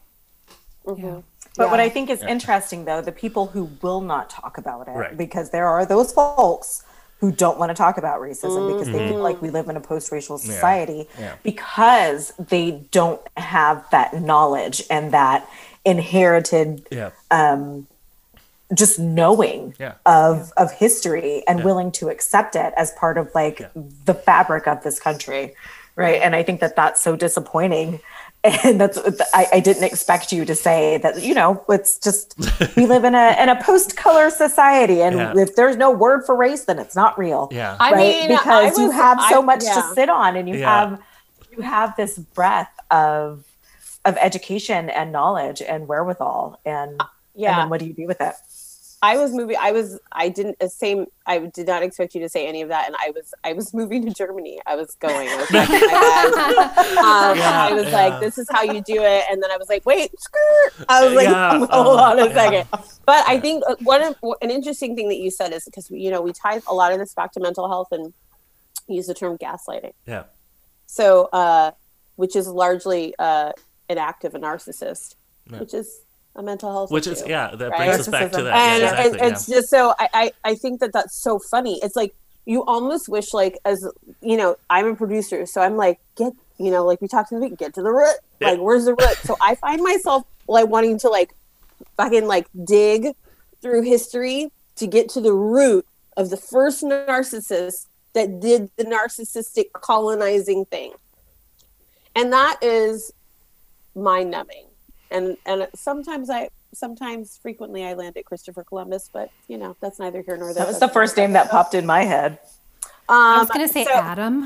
But what I think is interesting, though, the people who will not talk about it, because there are those folks who don't want to talk about racism because they feel like we live in a post-racial society, because they don't have that knowledge and that inherited just knowing of history and willing to accept it as part of like the fabric of this country, right? And I think that that's so disappointing. And I didn't expect you to say that, you know, it's just, we live in a post-color society. And if there's no word for race, then it's not real.
Yeah.
I mean,
because you have so much to sit on, and you
Yeah.
have this breadth of education and knowledge and wherewithal. And then what do you do with it?
I did not expect you to say any of that. And I was moving to Germany. I was like, I was like, this is how you do it. And then I was like, wait, skirt. I was like, hold on a second. But I think an interesting thing that you said is because, you know, we tie a lot of this back to mental health and use the term gaslighting.
Yeah.
So, which is largely an act of a narcissist, which is a mental health
which
issue,
is that
right?
brings us back to that.
And
exactly,
it's just so I think that's so funny. It's like you almost wish, like, as you know, I'm a producer, so I'm like, get, you know, like we talked in the week, get to the root. Like, where's the root? So I find myself like wanting to like fucking like dig through history to get to the root of the first narcissist that did the narcissistic colonizing thing. And that is mind numbing. And frequently I land at Christopher Columbus, but you know, that's neither here nor there.
That was the first name that popped in my head.
I was going to say Adam.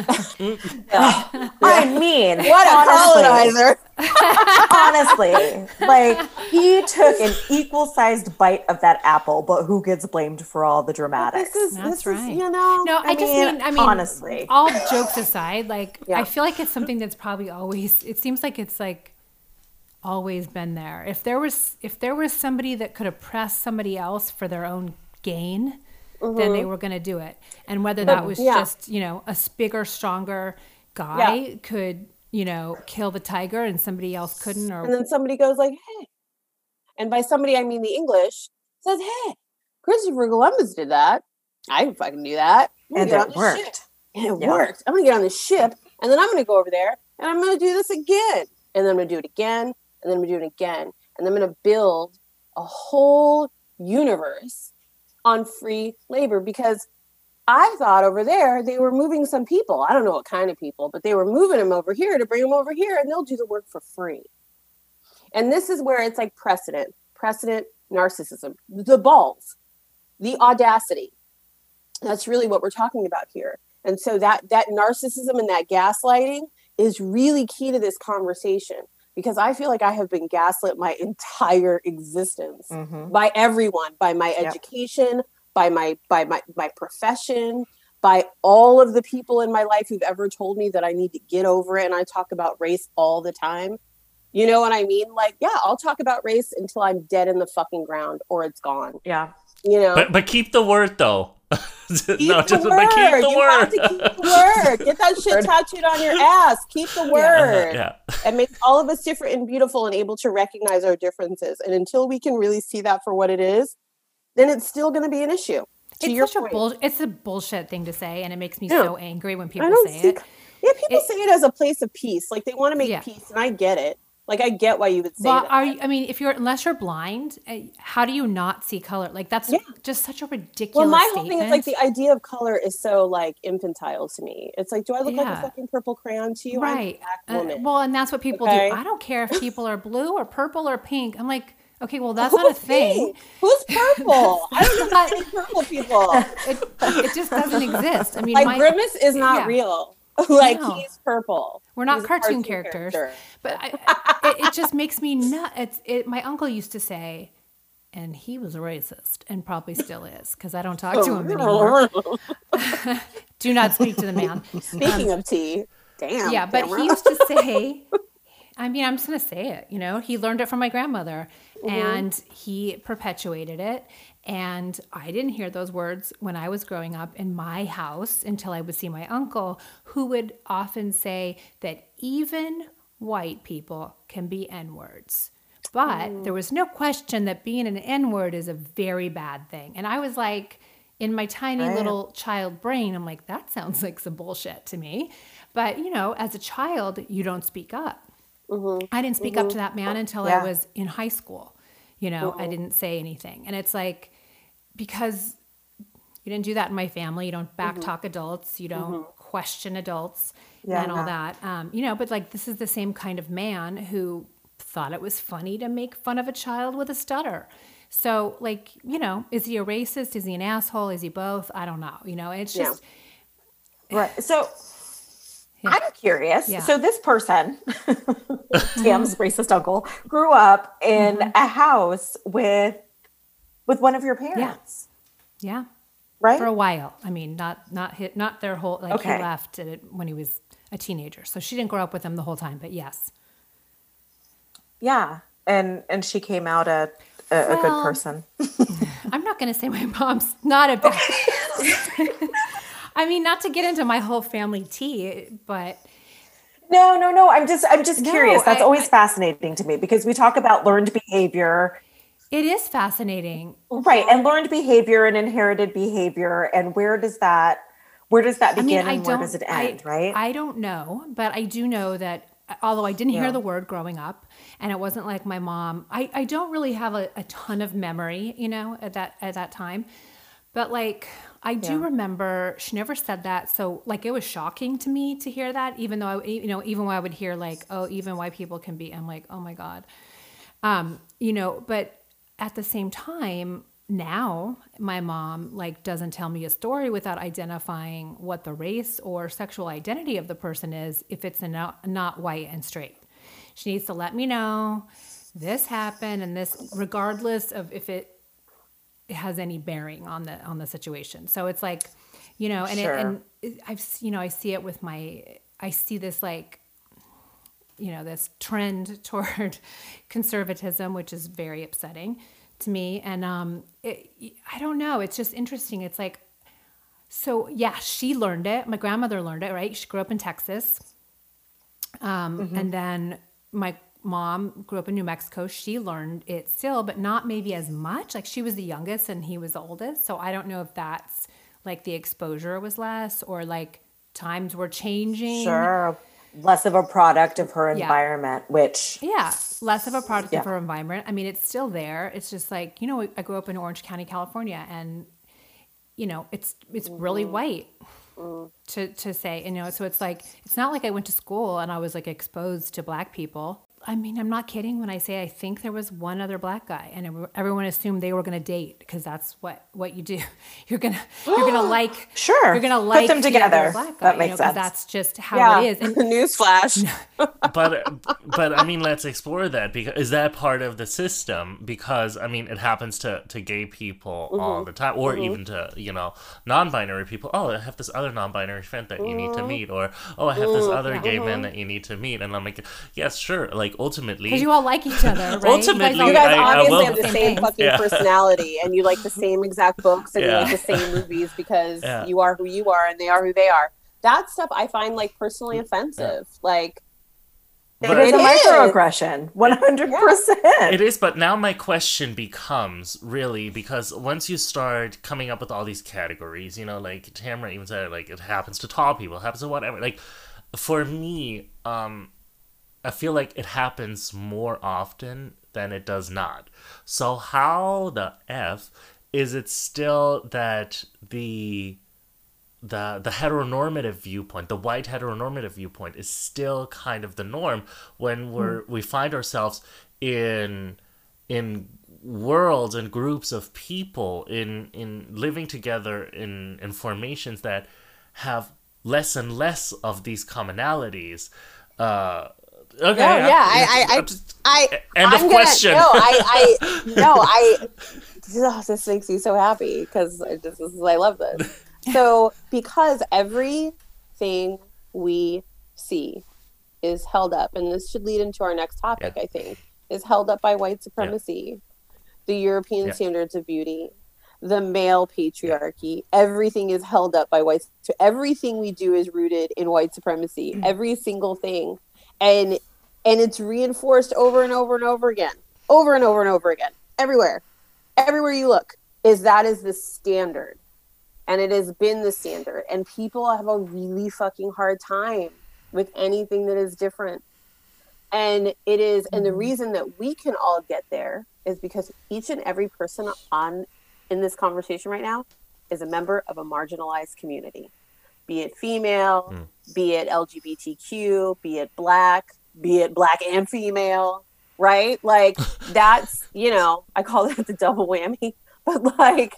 I mean,
what a colonizer.
Honestly, like, he took an equal-sized bite of that apple, but who gets blamed for all the dramatics?
That's right.
You know,
no, I mean,
honestly,
all jokes aside, like, I feel like it's something that's probably always, it seems like it's like always been there. If there was somebody that could oppress somebody else for their own gain, then they were going to do it. And whether that was just, you know, a bigger, stronger guy could, you know, kill the tiger and somebody else couldn't. Or
and then somebody goes like, hey. And by somebody, I mean the English, says, hey, Christopher Columbus did that. I can fucking do that.
And it worked.
And it worked. I'm going to get on the ship, and then I'm going to go over there, and I'm going to do this again. And then I'm going to do it again, and then I'm going to do it again. And then I'm going to build a whole universe on free labor, because I thought over there they were moving some people. I don't know what kind of people, but they were moving them over here to bring them over here, and they'll do the work for free. And this is where it's like precedent, narcissism, the balls, the audacity. That's really what we're talking about here. And so that narcissism and that gaslighting is really key to this conversation, because I feel like I have been gaslit my entire existence by everyone, by my education, by my profession, by all of the people in my life who've ever told me that I need to get over it. And I talk about race all the time. You know what I mean? Like, yeah, I'll talk about race until I'm dead in the fucking ground or it's gone.
Yeah.
You know,
but keep the word though.
Keep the word. Get that shit tattooed on your ass. Keep the word.
Yeah.
And make all of us different and beautiful and able to recognize our differences. And until we can really see that for what it is, then it's still going to be an issue.
It's a bullshit thing to say, and it makes me so angry when people say it.
Yeah, people say it as a place of peace. Like, they want to make peace, and I get it. Like, I get why you would say that.
Unless you're blind, how do you not see color? Like, that's just such a ridiculous
my
statement.
whole thing is, like, the idea of color is so, like, infantile to me. It's like, do I look like a fucking purple crayon to you?
Right.
I'm a black woman.
And that's what people do. I don't care if people are blue or purple or pink. I'm like, okay, well, that's not a thing.
Who's purple? I don't know any purple people.
It just doesn't exist. I mean,
like, Grimace is not real. Like, he's purple.
We're not cartoon characters. But it just makes me nuts. My uncle used to say, and he was a racist and probably still is, because I don't talk to him anymore. Do not speak to the man.
Speaking of tea, damn.
Yeah, but he used to say, I mean, I'm just going to say it, you know, he learned it from my grandmother and he perpetuated it. And I didn't hear those words when I was growing up in my house until I would see my uncle, who would often say that even white people can be N-words. But there was no question that being an N-word is a very bad thing. And I was like, in my tiny little child brain, I'm like, that sounds like some bullshit to me. But, you know, as a child, you don't speak up. I didn't speak up to that man until I was in high school. You know, I didn't say anything. And it's like, because you didn't do that in my family. You don't back talk adults. You don't question adults and all that. You know, but like, this is the same kind of man who thought it was funny to make fun of a child with a stutter. So like, you know, is he a racist? Is he an asshole? Is he both? I don't know. You know, it's just.
Right. So I'm curious.
Yeah.
So this person, Tam's racist uncle, grew up in a house with one of your parents.
Yeah.
Right.
For a while. I mean, not their whole, like
Okay.
he left it when he was a teenager. So she didn't grow up with him the whole time, but yes.
Yeah. And she came out a good person.
I'm not going to say my mom's not a bad I mean, not to get into my whole family tea, but
No. I'm just curious. That's always
I-
fascinating to me because we talk about learned behavior.
it is fascinating.
Right. And learned behavior and inherited behavior. And where does that begin and where does it end, right?
I don't know, but I do know that although I didn't hear the word growing up and it wasn't like my mom, I don't really have a ton of memory, you know, at that time. But like, I do remember she never said that. So like, it was shocking to me to hear that, even though, even when I would hear like, oh, even white people can be, I'm like, oh my God. You know, but at the same time, now my mom like doesn't tell me a story without identifying what the race or sexual identity of the person is if it's not white and straight. She needs to let me know this happened and this, regardless of if it has any bearing on the situation. So it's like, you know, and I've, you know, I see it with I see this like, you know, this trend toward conservatism, which is very upsetting to me. And I don't know. It's just interesting. It's like, so yeah, she learned it. My grandmother learned it, right? She grew up in Texas. And then my mom grew up in New Mexico. She learned it still, but not maybe as much. Like she was the youngest and he was the oldest. So I don't know if that's like the exposure was less or like times were changing.
Sure. Less of a product of her environment, which...
Yeah, less of a product of her environment. I mean, it's still there. It's just like, you know, I grew up in Orange County, California, and, you know, it's really white to say, you know, so it's like, it's not like I went to school and I was like exposed to black people. I mean, I'm not kidding when I say I think there was one other black guy, and everyone assumed they were going to date because that's what you do. You're gonna like you're gonna like
put them together.
Black guy,
That makes sense.
That's just how it is. And
Newsflash.
but I mean, let's explore that, because is that part of the system? Because I mean, it happens to gay people all the time, or even to, you know, non-binary people. Oh, I have this other non-binary friend that you need to meet, or oh, I have this other gay man that you need to meet, and I'm like, yes, sure. Like ultimately,
because you all like each other, right?
Ultimately,
You guys
I
obviously
will-
have the same fucking personality, and you like the same exact books, and you like the same movies because you are who you are, and they are who they are. That stuff I find like personally offensive. Like,
it is a microaggression, 100%.
It is, but now my question becomes, really, because once you start coming up with all these categories, you know, like Tamara even said, like, it happens to tall people, it happens to whatever. Like, for me, I feel like it happens more often than it does not. So how the F is it still that the heteronormative viewpoint, the white heteronormative viewpoint, is still kind of the norm when we find ourselves in worlds and groups of people in living together in formations that have less and less of these commonalities. Okay. End of question.
This makes me so happy because I love this. So, because everything we see is held up, and this should lead into our next topic, I think, is held up by white supremacy, the European standards of beauty, the male patriarchy. Everything is held up by white. So everything we do is rooted in white supremacy. Every single thing. And it's reinforced over and over and over again, everywhere you look, is the standard, and it has been the standard, and people have a really fucking hard time with anything that is different. And it is, and the reason that we can all get there is because each and every person in this conversation right now is a member of a marginalized community. be it female, be it LGBTQ, be it black and female, right? Like that's, you know, I call that the double whammy. But like,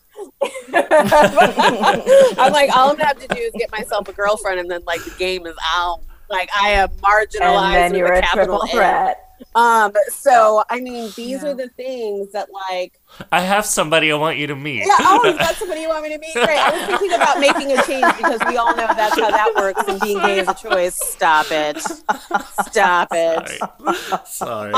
I'm like, all I'm gonna have to do is get myself a girlfriend, and then like the game is out. Like I am marginalized,
and then you're a triple threat.
So I mean, these are the things that like
I have somebody I want you to meet.
Yeah, oh, you got somebody you want me to meet? Great. I was thinking about making a change because we all know that's how that works, and being gay is a choice. Stop it. Stop it.
Sorry.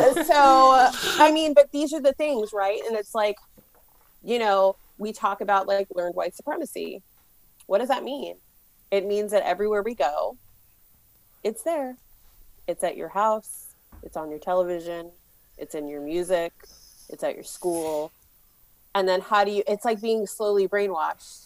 So I mean, but these are the things, right? And it's like, you know, we talk about like learned white supremacy. What does that mean? It means that everywhere we go, it's there. It's at your house. It's on your television. It's in your music. It's at your school. And then how do you, it's like being slowly brainwashed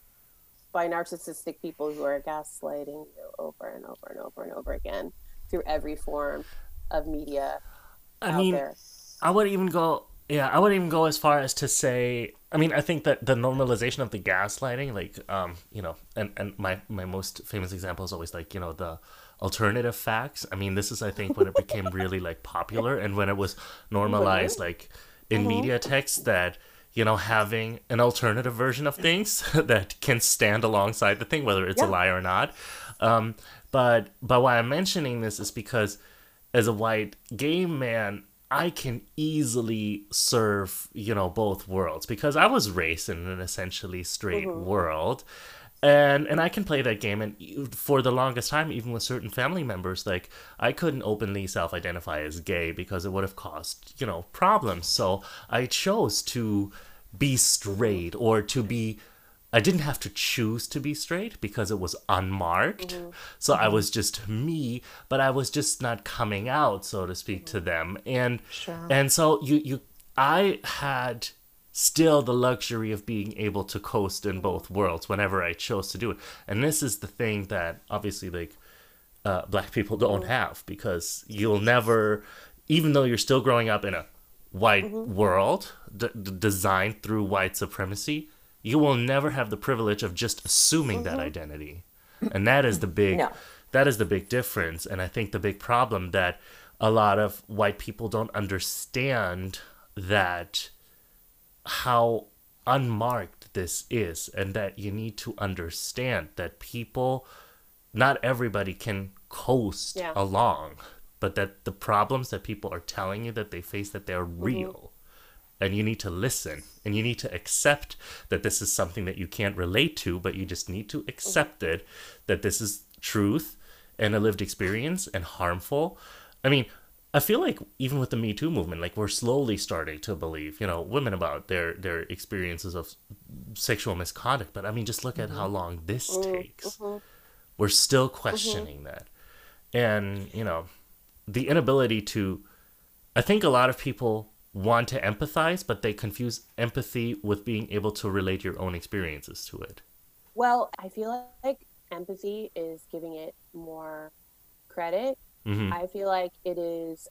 by narcissistic people who are gaslighting you over and over and over and over again through every form of media out there.
I wouldn't even go as far as to say, I mean, I think that the normalization of the gaslighting, like, you know, and my most famous example is always like, you know, the alternative facts. I mean, this is, I think, when it became really like popular and when it was normalized, like in media text that, you know, having an alternative version of things that can stand alongside the thing, whether it's a lie or not. But why I'm mentioning this is because as a white gay man, I can easily serve, you know, both worlds because I was raised in an essentially straight world. And I can play that game, and for the longest time, even with certain family members, like, I couldn't openly self-identify as gay because it would have caused, you know, problems. So I chose to be straight, or to be, I didn't have to choose to be straight because it was unmarked. So I was just me, but I was just not coming out, so to speak, to them. And and so I had still the luxury of being able to coast in both worlds whenever I chose to do it. And this is the thing that obviously like black people don't have, because you'll never, even though you're still growing up in a white world designed through white supremacy, you will never have the privilege of just assuming that identity. And that is the big that is the big difference. And I think the big problem that a lot of white people don't understand, that how unmarked this is, and that you need to understand that people, not everybody can coast along, but that the problems that people are telling you that they face, that they're real. And you need to listen, and you need to accept that this is something that you can't relate to, but you just need to accept it, that this is truth and a lived experience and harmful. I mean, I feel like even with the Me Too movement, like, we're slowly starting to believe, you know, women about their experiences of sexual misconduct. But I mean, just look at how long this takes. We're still questioning that. And, you know, the inability to, I think a lot of people want to empathize, but they confuse empathy with being able to relate your own experiences to it.
Well, I feel like empathy is giving it more credit. I feel like it is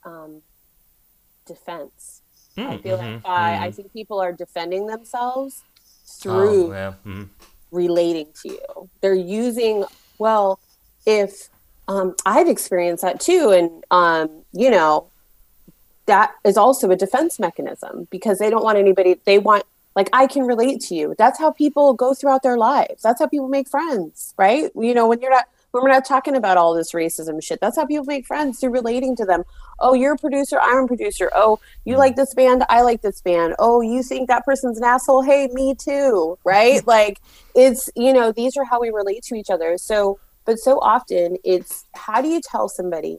defense. I feel like I think people are defending themselves through relating to you. They're using, well, if I've experienced that too, and you know, that is also a defense mechanism, because they don't want anybody, they want, like, I can relate to you. That's how people go throughout their lives. That's how people make when we're not talking about all this racism shit. That's how people make friends, through relating to them. Oh, you're a producer, I'm a producer. Oh, you like this band, I like this band. Oh, you think that person's an asshole? Hey, me too, right? Like, it's, you know, these are how we relate to each other. So, but so often it's, how do you tell somebody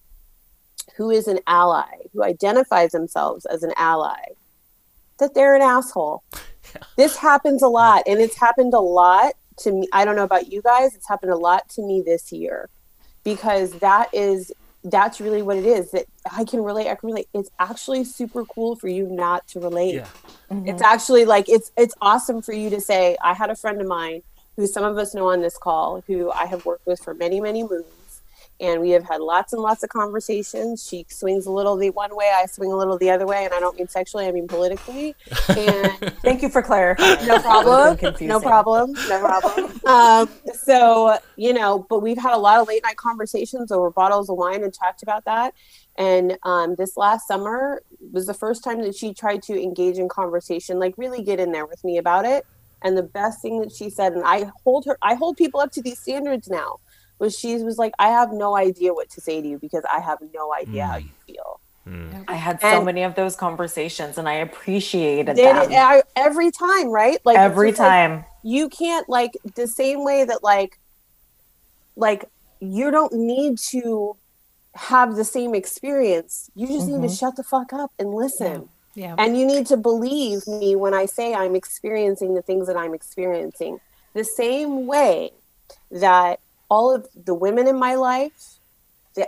who is an ally, who identifies themselves as an ally, that they're an asshole? This happens a lot, and it's happened a lot to me. I don't know about you guys. It's happened a lot to me this year, because that's really what it is, that I can relate. It's actually super cool for you not to relate. Yeah. It's actually like, it's awesome for you to say, I had a friend of mine who some of us know on this call, who I have worked with for many, many moons. and we have had lots and lots of conversations. She swings a little the one way, I swing a little the other way, and I don't mean sexually, I mean politically. And
thank you for clarifying.
No problem. No problem. No problem. So, you know, but we've had a lot of late night conversations over bottles of wine and talked about that. And this last summer was the first time that she tried to engage in conversation, like really get in there with me about it. And the best thing that she said, and I hold people up to these standards now, was she was like, I have no idea what to say to you because I have no idea how you feel.
I had so many of those conversations and I appreciated them.
Every time, right? Like
every time.
Like, you can't, like, the same way that like you don't need to have the same experience. You just need to shut the fuck up and listen.
Yeah.
And you need to believe me when I say I'm experiencing the things that I'm experiencing. The same way that all of the women in my life, the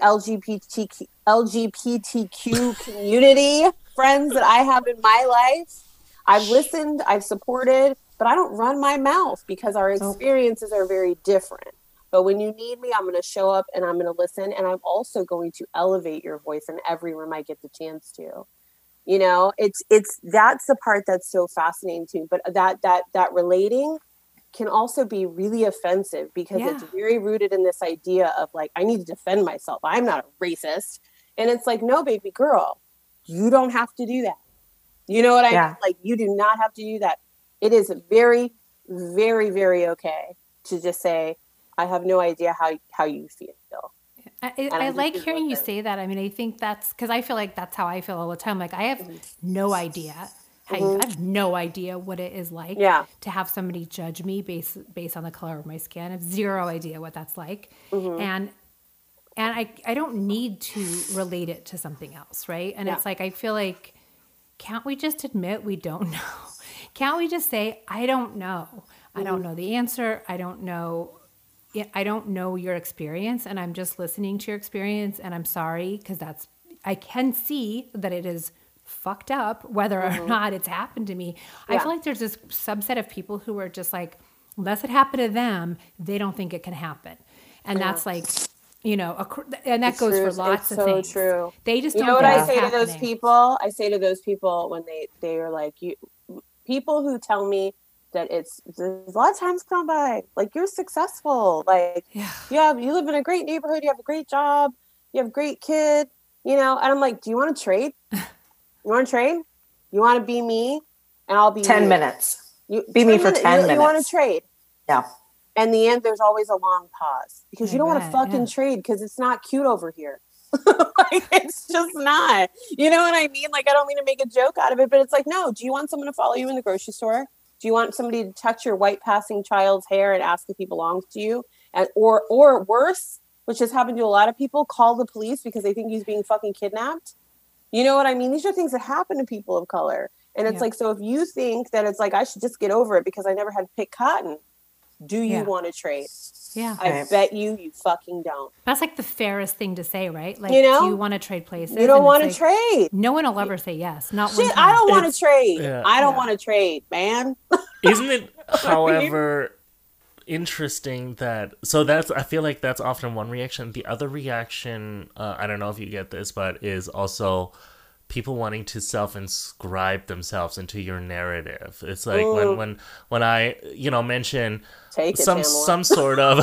LGBTQ community friends that I have in my life, I've listened, I've supported, but I don't run my mouth because our experiences are very different. But when you need me, I'm going to show up and I'm going to listen. And I'm also going to elevate your voice in every room I get the chance to. You know, that's the part that's so fascinating to me. But that relating can also be really offensive because it's very rooted in this idea of like, I need to defend myself. I'm not a racist. And it's like, no, baby girl, you don't have to do that. You know what I mean? Like, you do not have to do that. It is very, very, very okay to just say, I have no idea how you feel.
I like hearing you say that. I mean, I think that's because I feel like that's how I feel all the time. Like, I have no idea I have no idea what it is like to have somebody judge me based on the color of my skin. I have zero idea what that's like. And I don't need to relate it to something else, right? And it's like, I feel like, can't we just admit we don't know? Can't we just say, I don't know. I don't know the answer. I don't know your experience, and I'm just listening to your experience, and I'm sorry, because I can see that it is fucked up, whether or not it's happened to me. I feel like there's this subset of people who are just like, unless it happened to them, they don't think it can happen. And that's like, and that goes for lots of things. So true. They just don't know what I say to those people?
I say to those people when they are like, people who tell me that there's a lot of times gone by, like, you're successful, like you live in a great neighborhood, you have a great job, you have a great kid, and I'm like, do you want to trade? You want to trade? You want to be me? And I'll be
10 minutes. Be me for 10 minutes.
You want to trade?
Yeah.
And the end, there's always a long pause because you don't want to fucking trade because it's not cute over here. Like, it's just not. You know what I mean? Like, I don't mean to make a joke out of it, but it's like, no. Do you want someone to follow you in the grocery store? Do you want somebody to touch your white passing child's hair and ask if he belongs to you? And or worse, which has happened to a lot of people, call the police because they think he's being fucking kidnapped. You know what I mean? These are things that happen to people of color. And it's like, so if you think that it's like, I should just get over it because I never had to pick cotton, do you want to trade?
Yeah.
I bet you fucking don't.
That's like the fairest thing to say, right? Like, do you want to trade places?
You don't want to trade.
No one will ever say yes. Not
shit, I don't want to trade. Yeah. I don't want to trade, man.
Isn't it, however, interesting that, I feel like that's often one reaction. The other reaction, I don't know if you get this, but is also people wanting to self-inscribe themselves into your narrative. It's like when I mention some sort of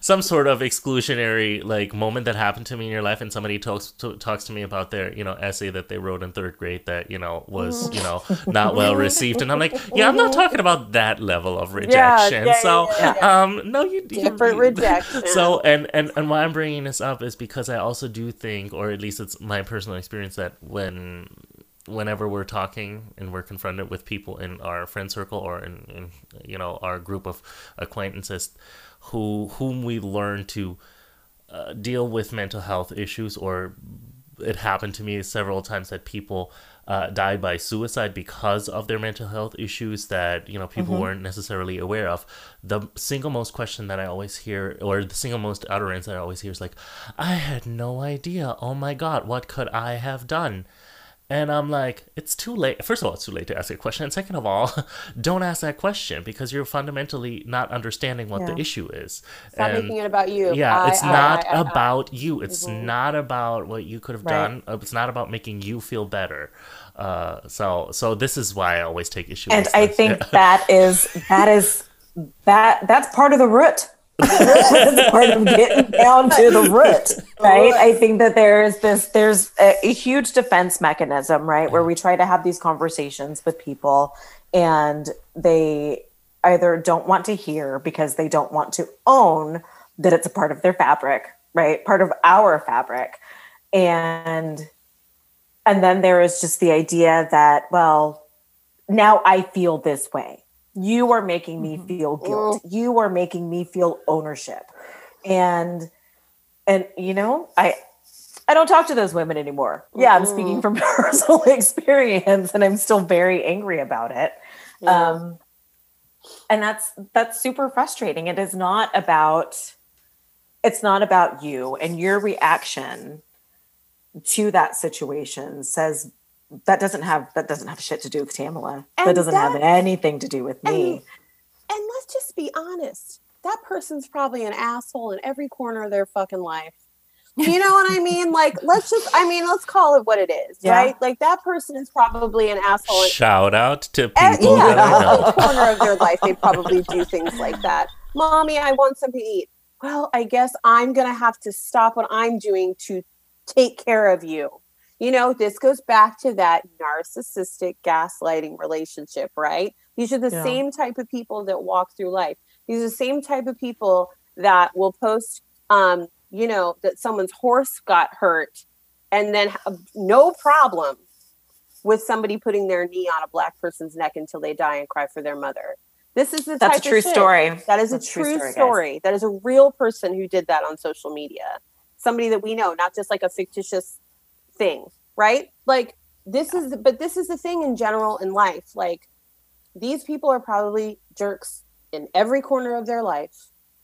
exclusionary like moment that happened to me in your life, and somebody talks to me about their essay that they wrote in third grade that was not well received, and I'm like, I'm not talking about that level of rejection. No, you
different rejection.
So and why I'm bringing this up is because I also do think, or at least it's my personal experience, that whenever we're talking and we're confronted with people in our friend circle or in our group of acquaintances whom we learn to deal with mental health issues, or it happened to me several times that people died by suicide because of their mental health issues that people weren't necessarily aware of. The single most question that I always hear, or the single most utterance that I always hear, is like, I had no idea. Oh my God, what could I have done? And I'm like, it's too late. First of all, it's too late to ask a question. And second of all, don't ask that question because you're fundamentally not understanding what the issue is.
Stop making it about you.
Yeah, it's not about you. It's not about what you could have done. It's not about making you feel better. So this is why I always take issue with
this. And I think that's part of the root. That's part of getting down to the root, right? I think that there's a huge defense mechanism, right, where we try to have these conversations with people and they either don't want to hear because they don't want to own that it's a part of their fabric, right? Part of our fabric. And then there is just the idea that, well, now I feel this way. You are making me feel guilt. You are making me feel ownership. And you know, I don't talk to those women anymore. Yeah, I'm speaking from personal experience and I'm still very angry about it. Yeah. And that's super frustrating. It's not about you, and your reaction to that situation says that doesn't have shit to do with Tamala. And that doesn't have anything to do with me.
And let's just be honest. That person's probably an asshole in every corner of their fucking life. You know what I mean? Like, let's call it what it is, right? Like, that person is probably an asshole.
Shout out to people that I know.
Every corner of their life, they probably do things like that. Mommy, I want something to eat. Well, I guess I'm going to have to stop what I'm doing to take care of you. You know, this goes back to that narcissistic gaslighting relationship, right? These are the same type of people that walk through life. These are the same type of people that will post, you know, that someone's horse got hurt and then have no problem with somebody putting their knee on a Black person's neck until they die and cry for their mother. This is the type of
true story.
That is a true story. That is a real person who did that on social media. Somebody that we know, not just like a fictitious thing, right? Like this is the thing in general in life. Like, these people are probably jerks in every corner of their life,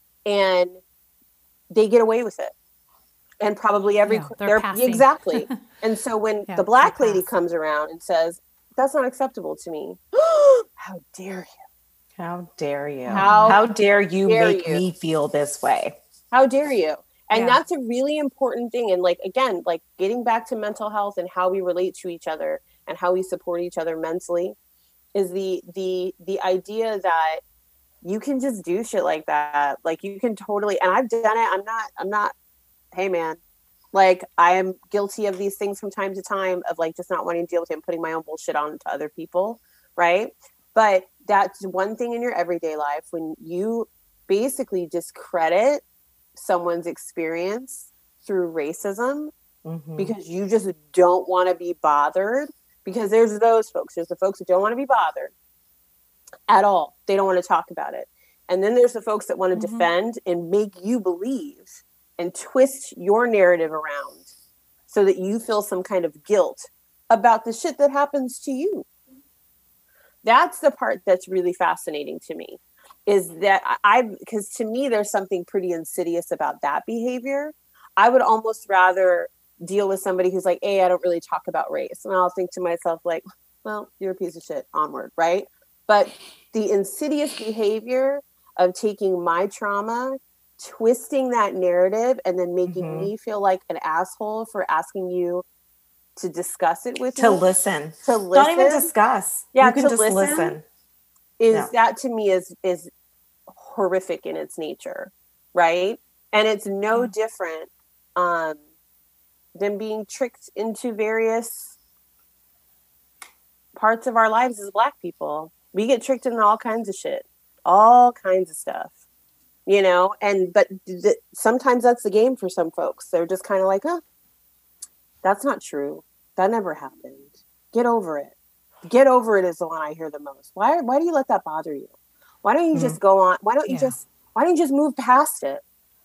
and they get away with it. And probably they're exactly. And so when the Black lady comes around and says, "That's not acceptable to me," how dare you?
How dare you? How dare you make me feel this way?
How dare you? And that's a really important thing. And like, again, like getting back to mental health and how we relate to each other and how we support each other mentally is the idea that you can just do shit like that. Like, you can totally, and I've done it. I'm not, hey man, like, I am guilty of these things from time to time of like just not wanting to deal with it and putting my own bullshit on to other people. Right. But that's one thing in your everyday life when you basically discredit someone's experience through racism because you just don't want to be bothered, because there's those folks. There's the folks that don't want to be bothered at all. They don't want to talk about it. And then there's the folks that want to defend and make you believe and twist your narrative around so that you feel some kind of guilt about the shit that happens to you. That's the part that's really fascinating to me, is that because to me, there's something pretty insidious about that behavior. I would almost rather deal with somebody who's like, hey, I don't really talk about race. And I'll think to myself like, well, you're a piece of shit, onward, right? But the insidious behavior of taking my trauma, twisting that narrative, and then making me feel like an asshole for asking you to discuss it with me.
Listen. Don't even discuss.
Yeah,
you can just listen.
That to me is horrific in its nature, right? And it's no different than being tricked into various parts of our lives as Black people. We get tricked into all kinds of shit, all kinds of stuff, you know. But sometimes that's the game for some folks. They're just kind of like, oh, that's not true. That never happened. Get over it. Get over it is the one I hear the most. Why do you let that bother you? Why don't you just go on? Why don't you just move past it?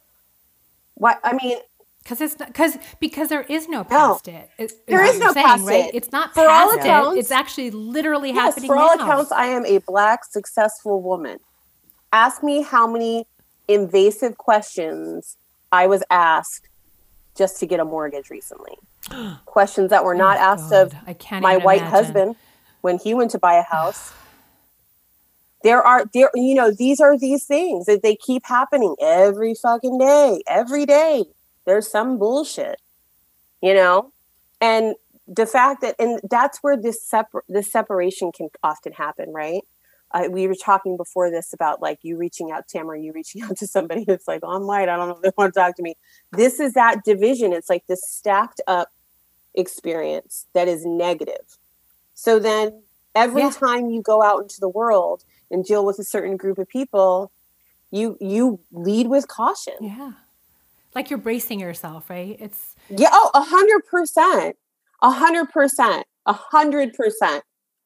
Because there is no past it.
There is no past it.
It's not past it. It's actually literally happening now.
For all accounts, I am a Black successful woman. Ask me how many invasive questions I was asked just to get a mortgage recently. Questions that were not asked
God.
of
I can't
my
even
white
imagine.
husband when he went to buy a house. There, these are these things that they keep happening every fucking day. Every day, there's some bullshit, and the fact that, and that's where this separation can often happen, right? We were talking before this about like you reaching out, Tamara, you reaching out to somebody that's like, oh, I'm white, I don't know if they want to talk to me. This is that division. It's like this stacked up experience that is negative. So then every time you go out into the world and deal with a certain group of people, you lead with caution.
Yeah. Like you're bracing yourself, right? It's
100%. 100%. 100%.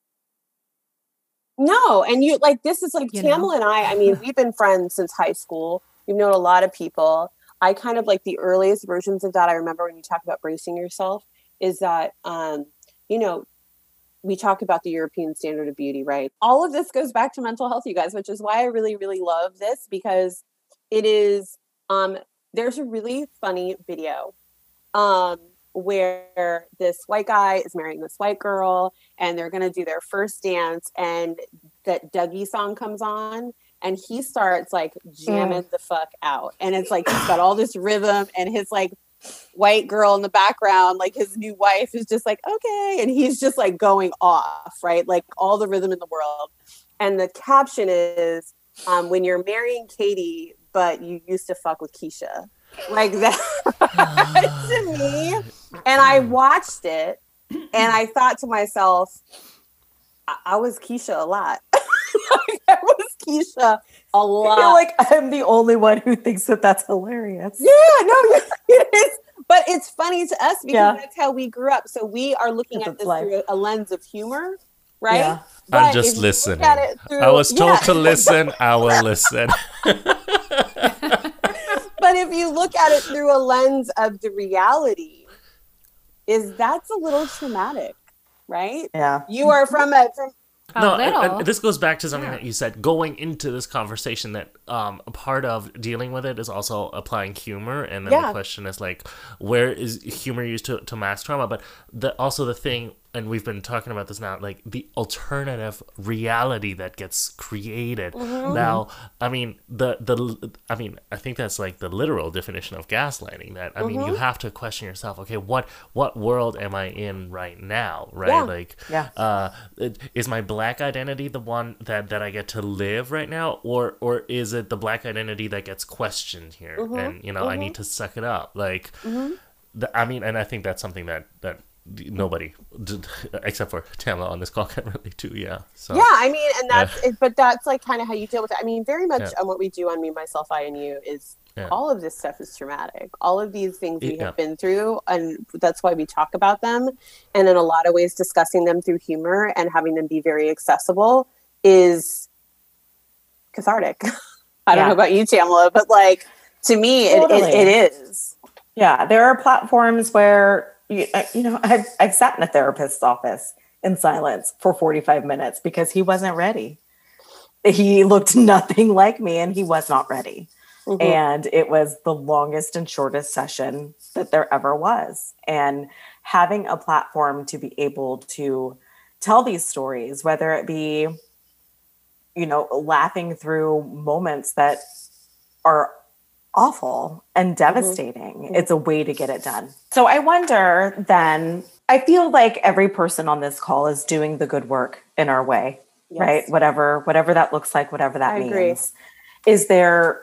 No, and you like, this is like Tamla and I mean, we've been friends since high school. We've known a lot of people. I kind of like the earliest versions of that. I remember when you talk about bracing yourself is that, we talk about the European standard of beauty, right? All of this goes back to mental health, you guys, which is why I really, really love this, because it is, there's a really funny video, where this white guy is marrying this white girl and they're going to do their first dance, and that Dougie song comes on and he starts like jamming the fuck out. And it's like, he's got all this rhythm and his like white girl in the background, like his new wife is just like, okay. And he's just like going off, right? Like all the rhythm in the world. And the caption is, when you're marrying Katie, but you used to fuck with Keisha. Like that to me. And I watched it and I thought to myself, I was Keisha a lot. I was Keisha a lot.
I feel like I'm the only one who thinks that that's hilarious.
Yeah, no, it is. But it's funny to us because that's how we grew up. So we are looking at this through a lens of humor, right?
Yeah. I'm just listening. I was told to listen. I will listen.
But if you look at it through a lens of the reality, that's a little traumatic, right?
Yeah.
You are from
no, and this goes back to something that you said going into this conversation, that a part of dealing with it is also applying humor, and then the question is like, where is humor used to mask trauma? But also the thing, and we've been talking about this now, like the alternative reality that gets created. Mm-hmm. Now, I mean, I think that's like the literal definition of gaslighting. That I mean, you have to question yourself. Okay, what world am I in right now? Right? Is my black identity the one that I get to live right now, or is it the black identity that gets questioned here? Mm-hmm. And I need to suck it up. Like, and I think that's something that nobody except for Tamla on this call can relate to. So
I mean, and that's it, but that's like kind of how you deal with it. I mean, very much on what we do on Me, Myself, I, and You is all of this stuff is traumatic. All of these things we have been through, and that's why we talk about them. And in a lot of ways, discussing them through humor and having them be very accessible is cathartic. I don't know about you, Tamla, but like to me, it is.
Yeah, there are platforms where I've sat in a therapist's office in silence for 45 minutes because he wasn't ready. He looked nothing like me and he was not ready. Mm-hmm. And it was the longest and shortest session that there ever was. And having a platform to be able to tell these stories, whether it be, laughing through moments that are awful and devastating. Mm-hmm. It's a way to get it done. So I wonder then, I feel like every person on this call is doing the good work in our way, right? Whatever that looks like, whatever that means. Agree. Is there,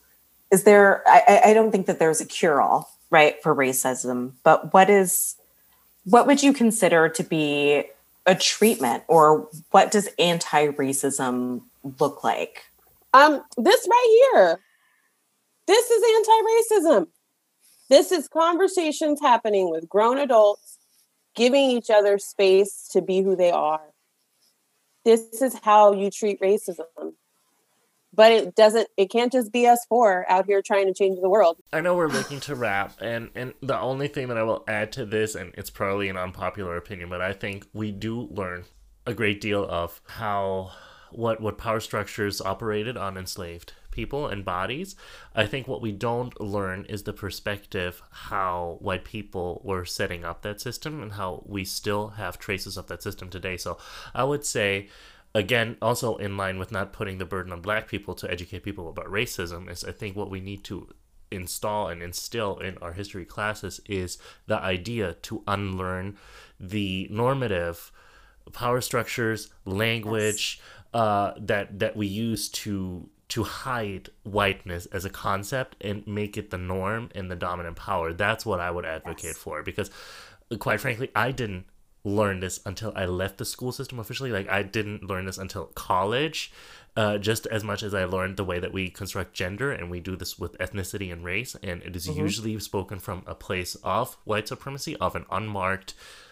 I don't think that there's a cure-all, right, for racism, but what would you consider to be a treatment, or what does anti-racism look like?
This right here. This is anti-racism. This is conversations happening with grown adults, giving each other space to be who they are. This is how you treat racism. But it can't just be us four out here trying to change the world.
I know we're looking to wrap, and the only thing that I will add to this, and it's probably an unpopular opinion, but I think we do learn a great deal of what power structures operated on enslaved people and bodies. I think what we don't learn is the perspective how white people were setting up that system and how we still have traces of that system today. So I would say, again, also in line with not putting the burden on Black people to educate people about racism, is I think what we need to install and instill in our history classes is the idea to unlearn the normative power structures, language, that we use to hide whiteness as a concept and make it the norm and the dominant power. That's what I would advocate for, because quite frankly, I didn't learn this until I left the school system officially. Like, I didn't learn this until college, just as much as I learned the way that we construct gender, and we do this with ethnicity and race, and it is usually spoken from a place of white supremacy, of an unmarked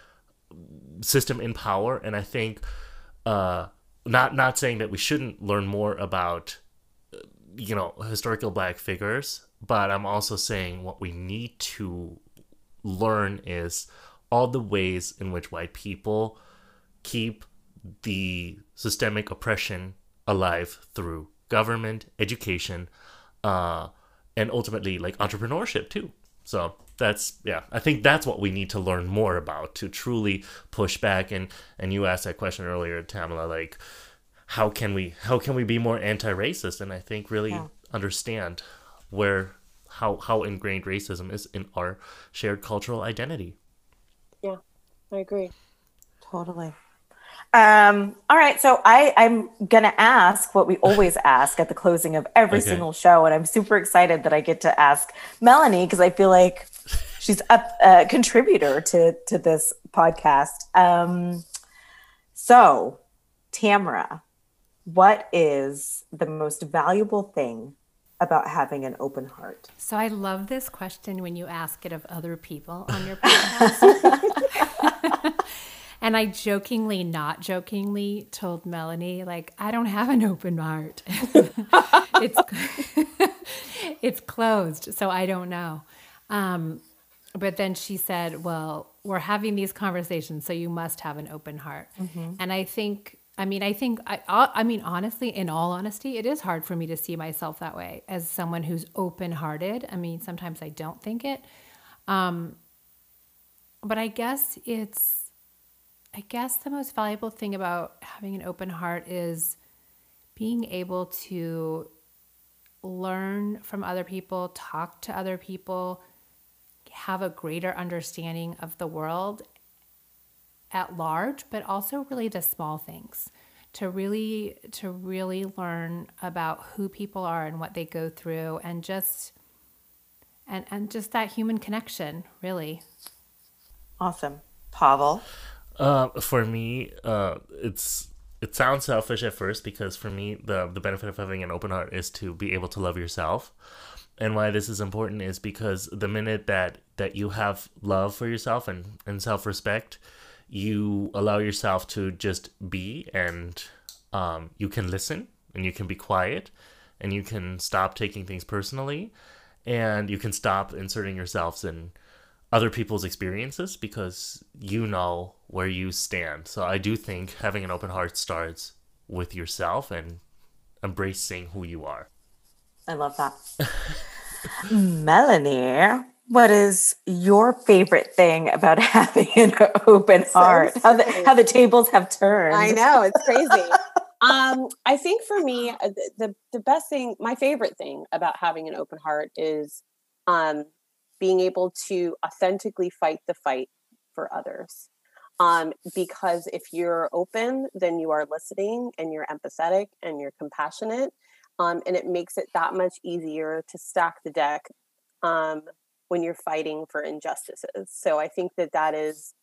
system in power. And I think not saying that we shouldn't learn more about historical Black figures, but I'm also saying what we need to learn is all the ways in which white people keep the systemic oppression alive through government, education, and ultimately like entrepreneurship too. So I think that's what we need to learn more about to truly push back. And you asked that question earlier, Tamala, like how can we be more anti-racist? And I think really understand how ingrained racism is in our shared cultural identity.
Yeah, I agree.
Totally. All right. So I'm going to ask what we always ask at the closing of every single show. And I'm super excited that I get to ask Melanie, because I feel like she's a contributor to this podcast. So Tamara, what is the most valuable thing about having an open heart?
So I love this question when you ask it of other people on your podcast. And I not jokingly told Melanie, like, I don't have an open heart. It's closed, so I don't know. But then she said, well, we're having these conversations, so you must have an open heart. Mm-hmm. And I think, honestly, in all honesty, it is hard for me to see myself that way as someone who's open-hearted. I mean, sometimes I don't think it. But I guess the most valuable thing about having an open heart is being able to learn from other people, talk to other people, have a greater understanding of the world at large, but also really the small things, to really learn about who people are and what they go through, and just that human connection, really.
Awesome. Pavel?
For me, it sounds selfish at first, because for me, the benefit of having an open heart is to be able to love yourself. And why this is important is because the minute that you have love for yourself and self-respect, you allow yourself to just be, and you can listen, and you can be quiet, and you can stop taking things personally, and you can stop inserting yourselves in other people's experiences, because you know where you stand. So I do think having an open heart starts with yourself and embracing who you are.
I love that. Melanie, what is your favorite thing about having an open heart? How the tables have turned.
I know, it's crazy. I think for me, the best thing, my favorite thing about having an open heart is being able to authentically fight the fight for others. Because if you're open, then you are listening, and you're empathetic, and you're compassionate. And it makes it that much easier to stack the deck when you're fighting for injustices. So I think that is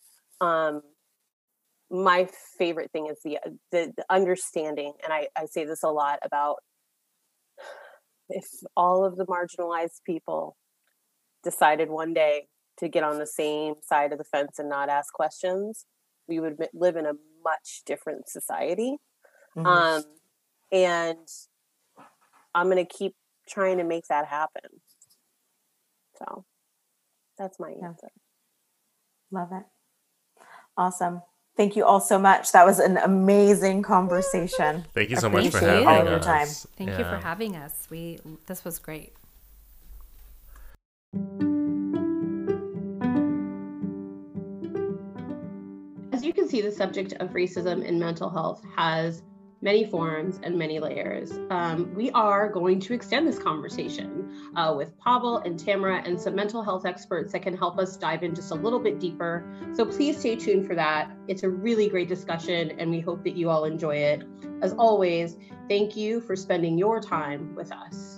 my favorite thing, is the understanding. And I say this a lot about, if all of the marginalized people decided one day to get on the same side of the fence and not ask questions, we would live in a much different society. Mm-hmm. And I'm going to keep trying to make that happen. So that's my answer.
Love it. Awesome. Thank you all so much. That was an amazing conversation.
Thank you so much for
Appreciate
having
all of your
us.
time.
Thank you for having us. This was great.
As you can see, the subject of racism in mental health has many forms and many layers. We are going to extend this conversation with Pavel and Tamara and some mental health experts that can help us dive in just a little bit deeper. So please stay tuned for that. It's a really great discussion and we hope that you all enjoy it. As always, thank you for spending your time with us.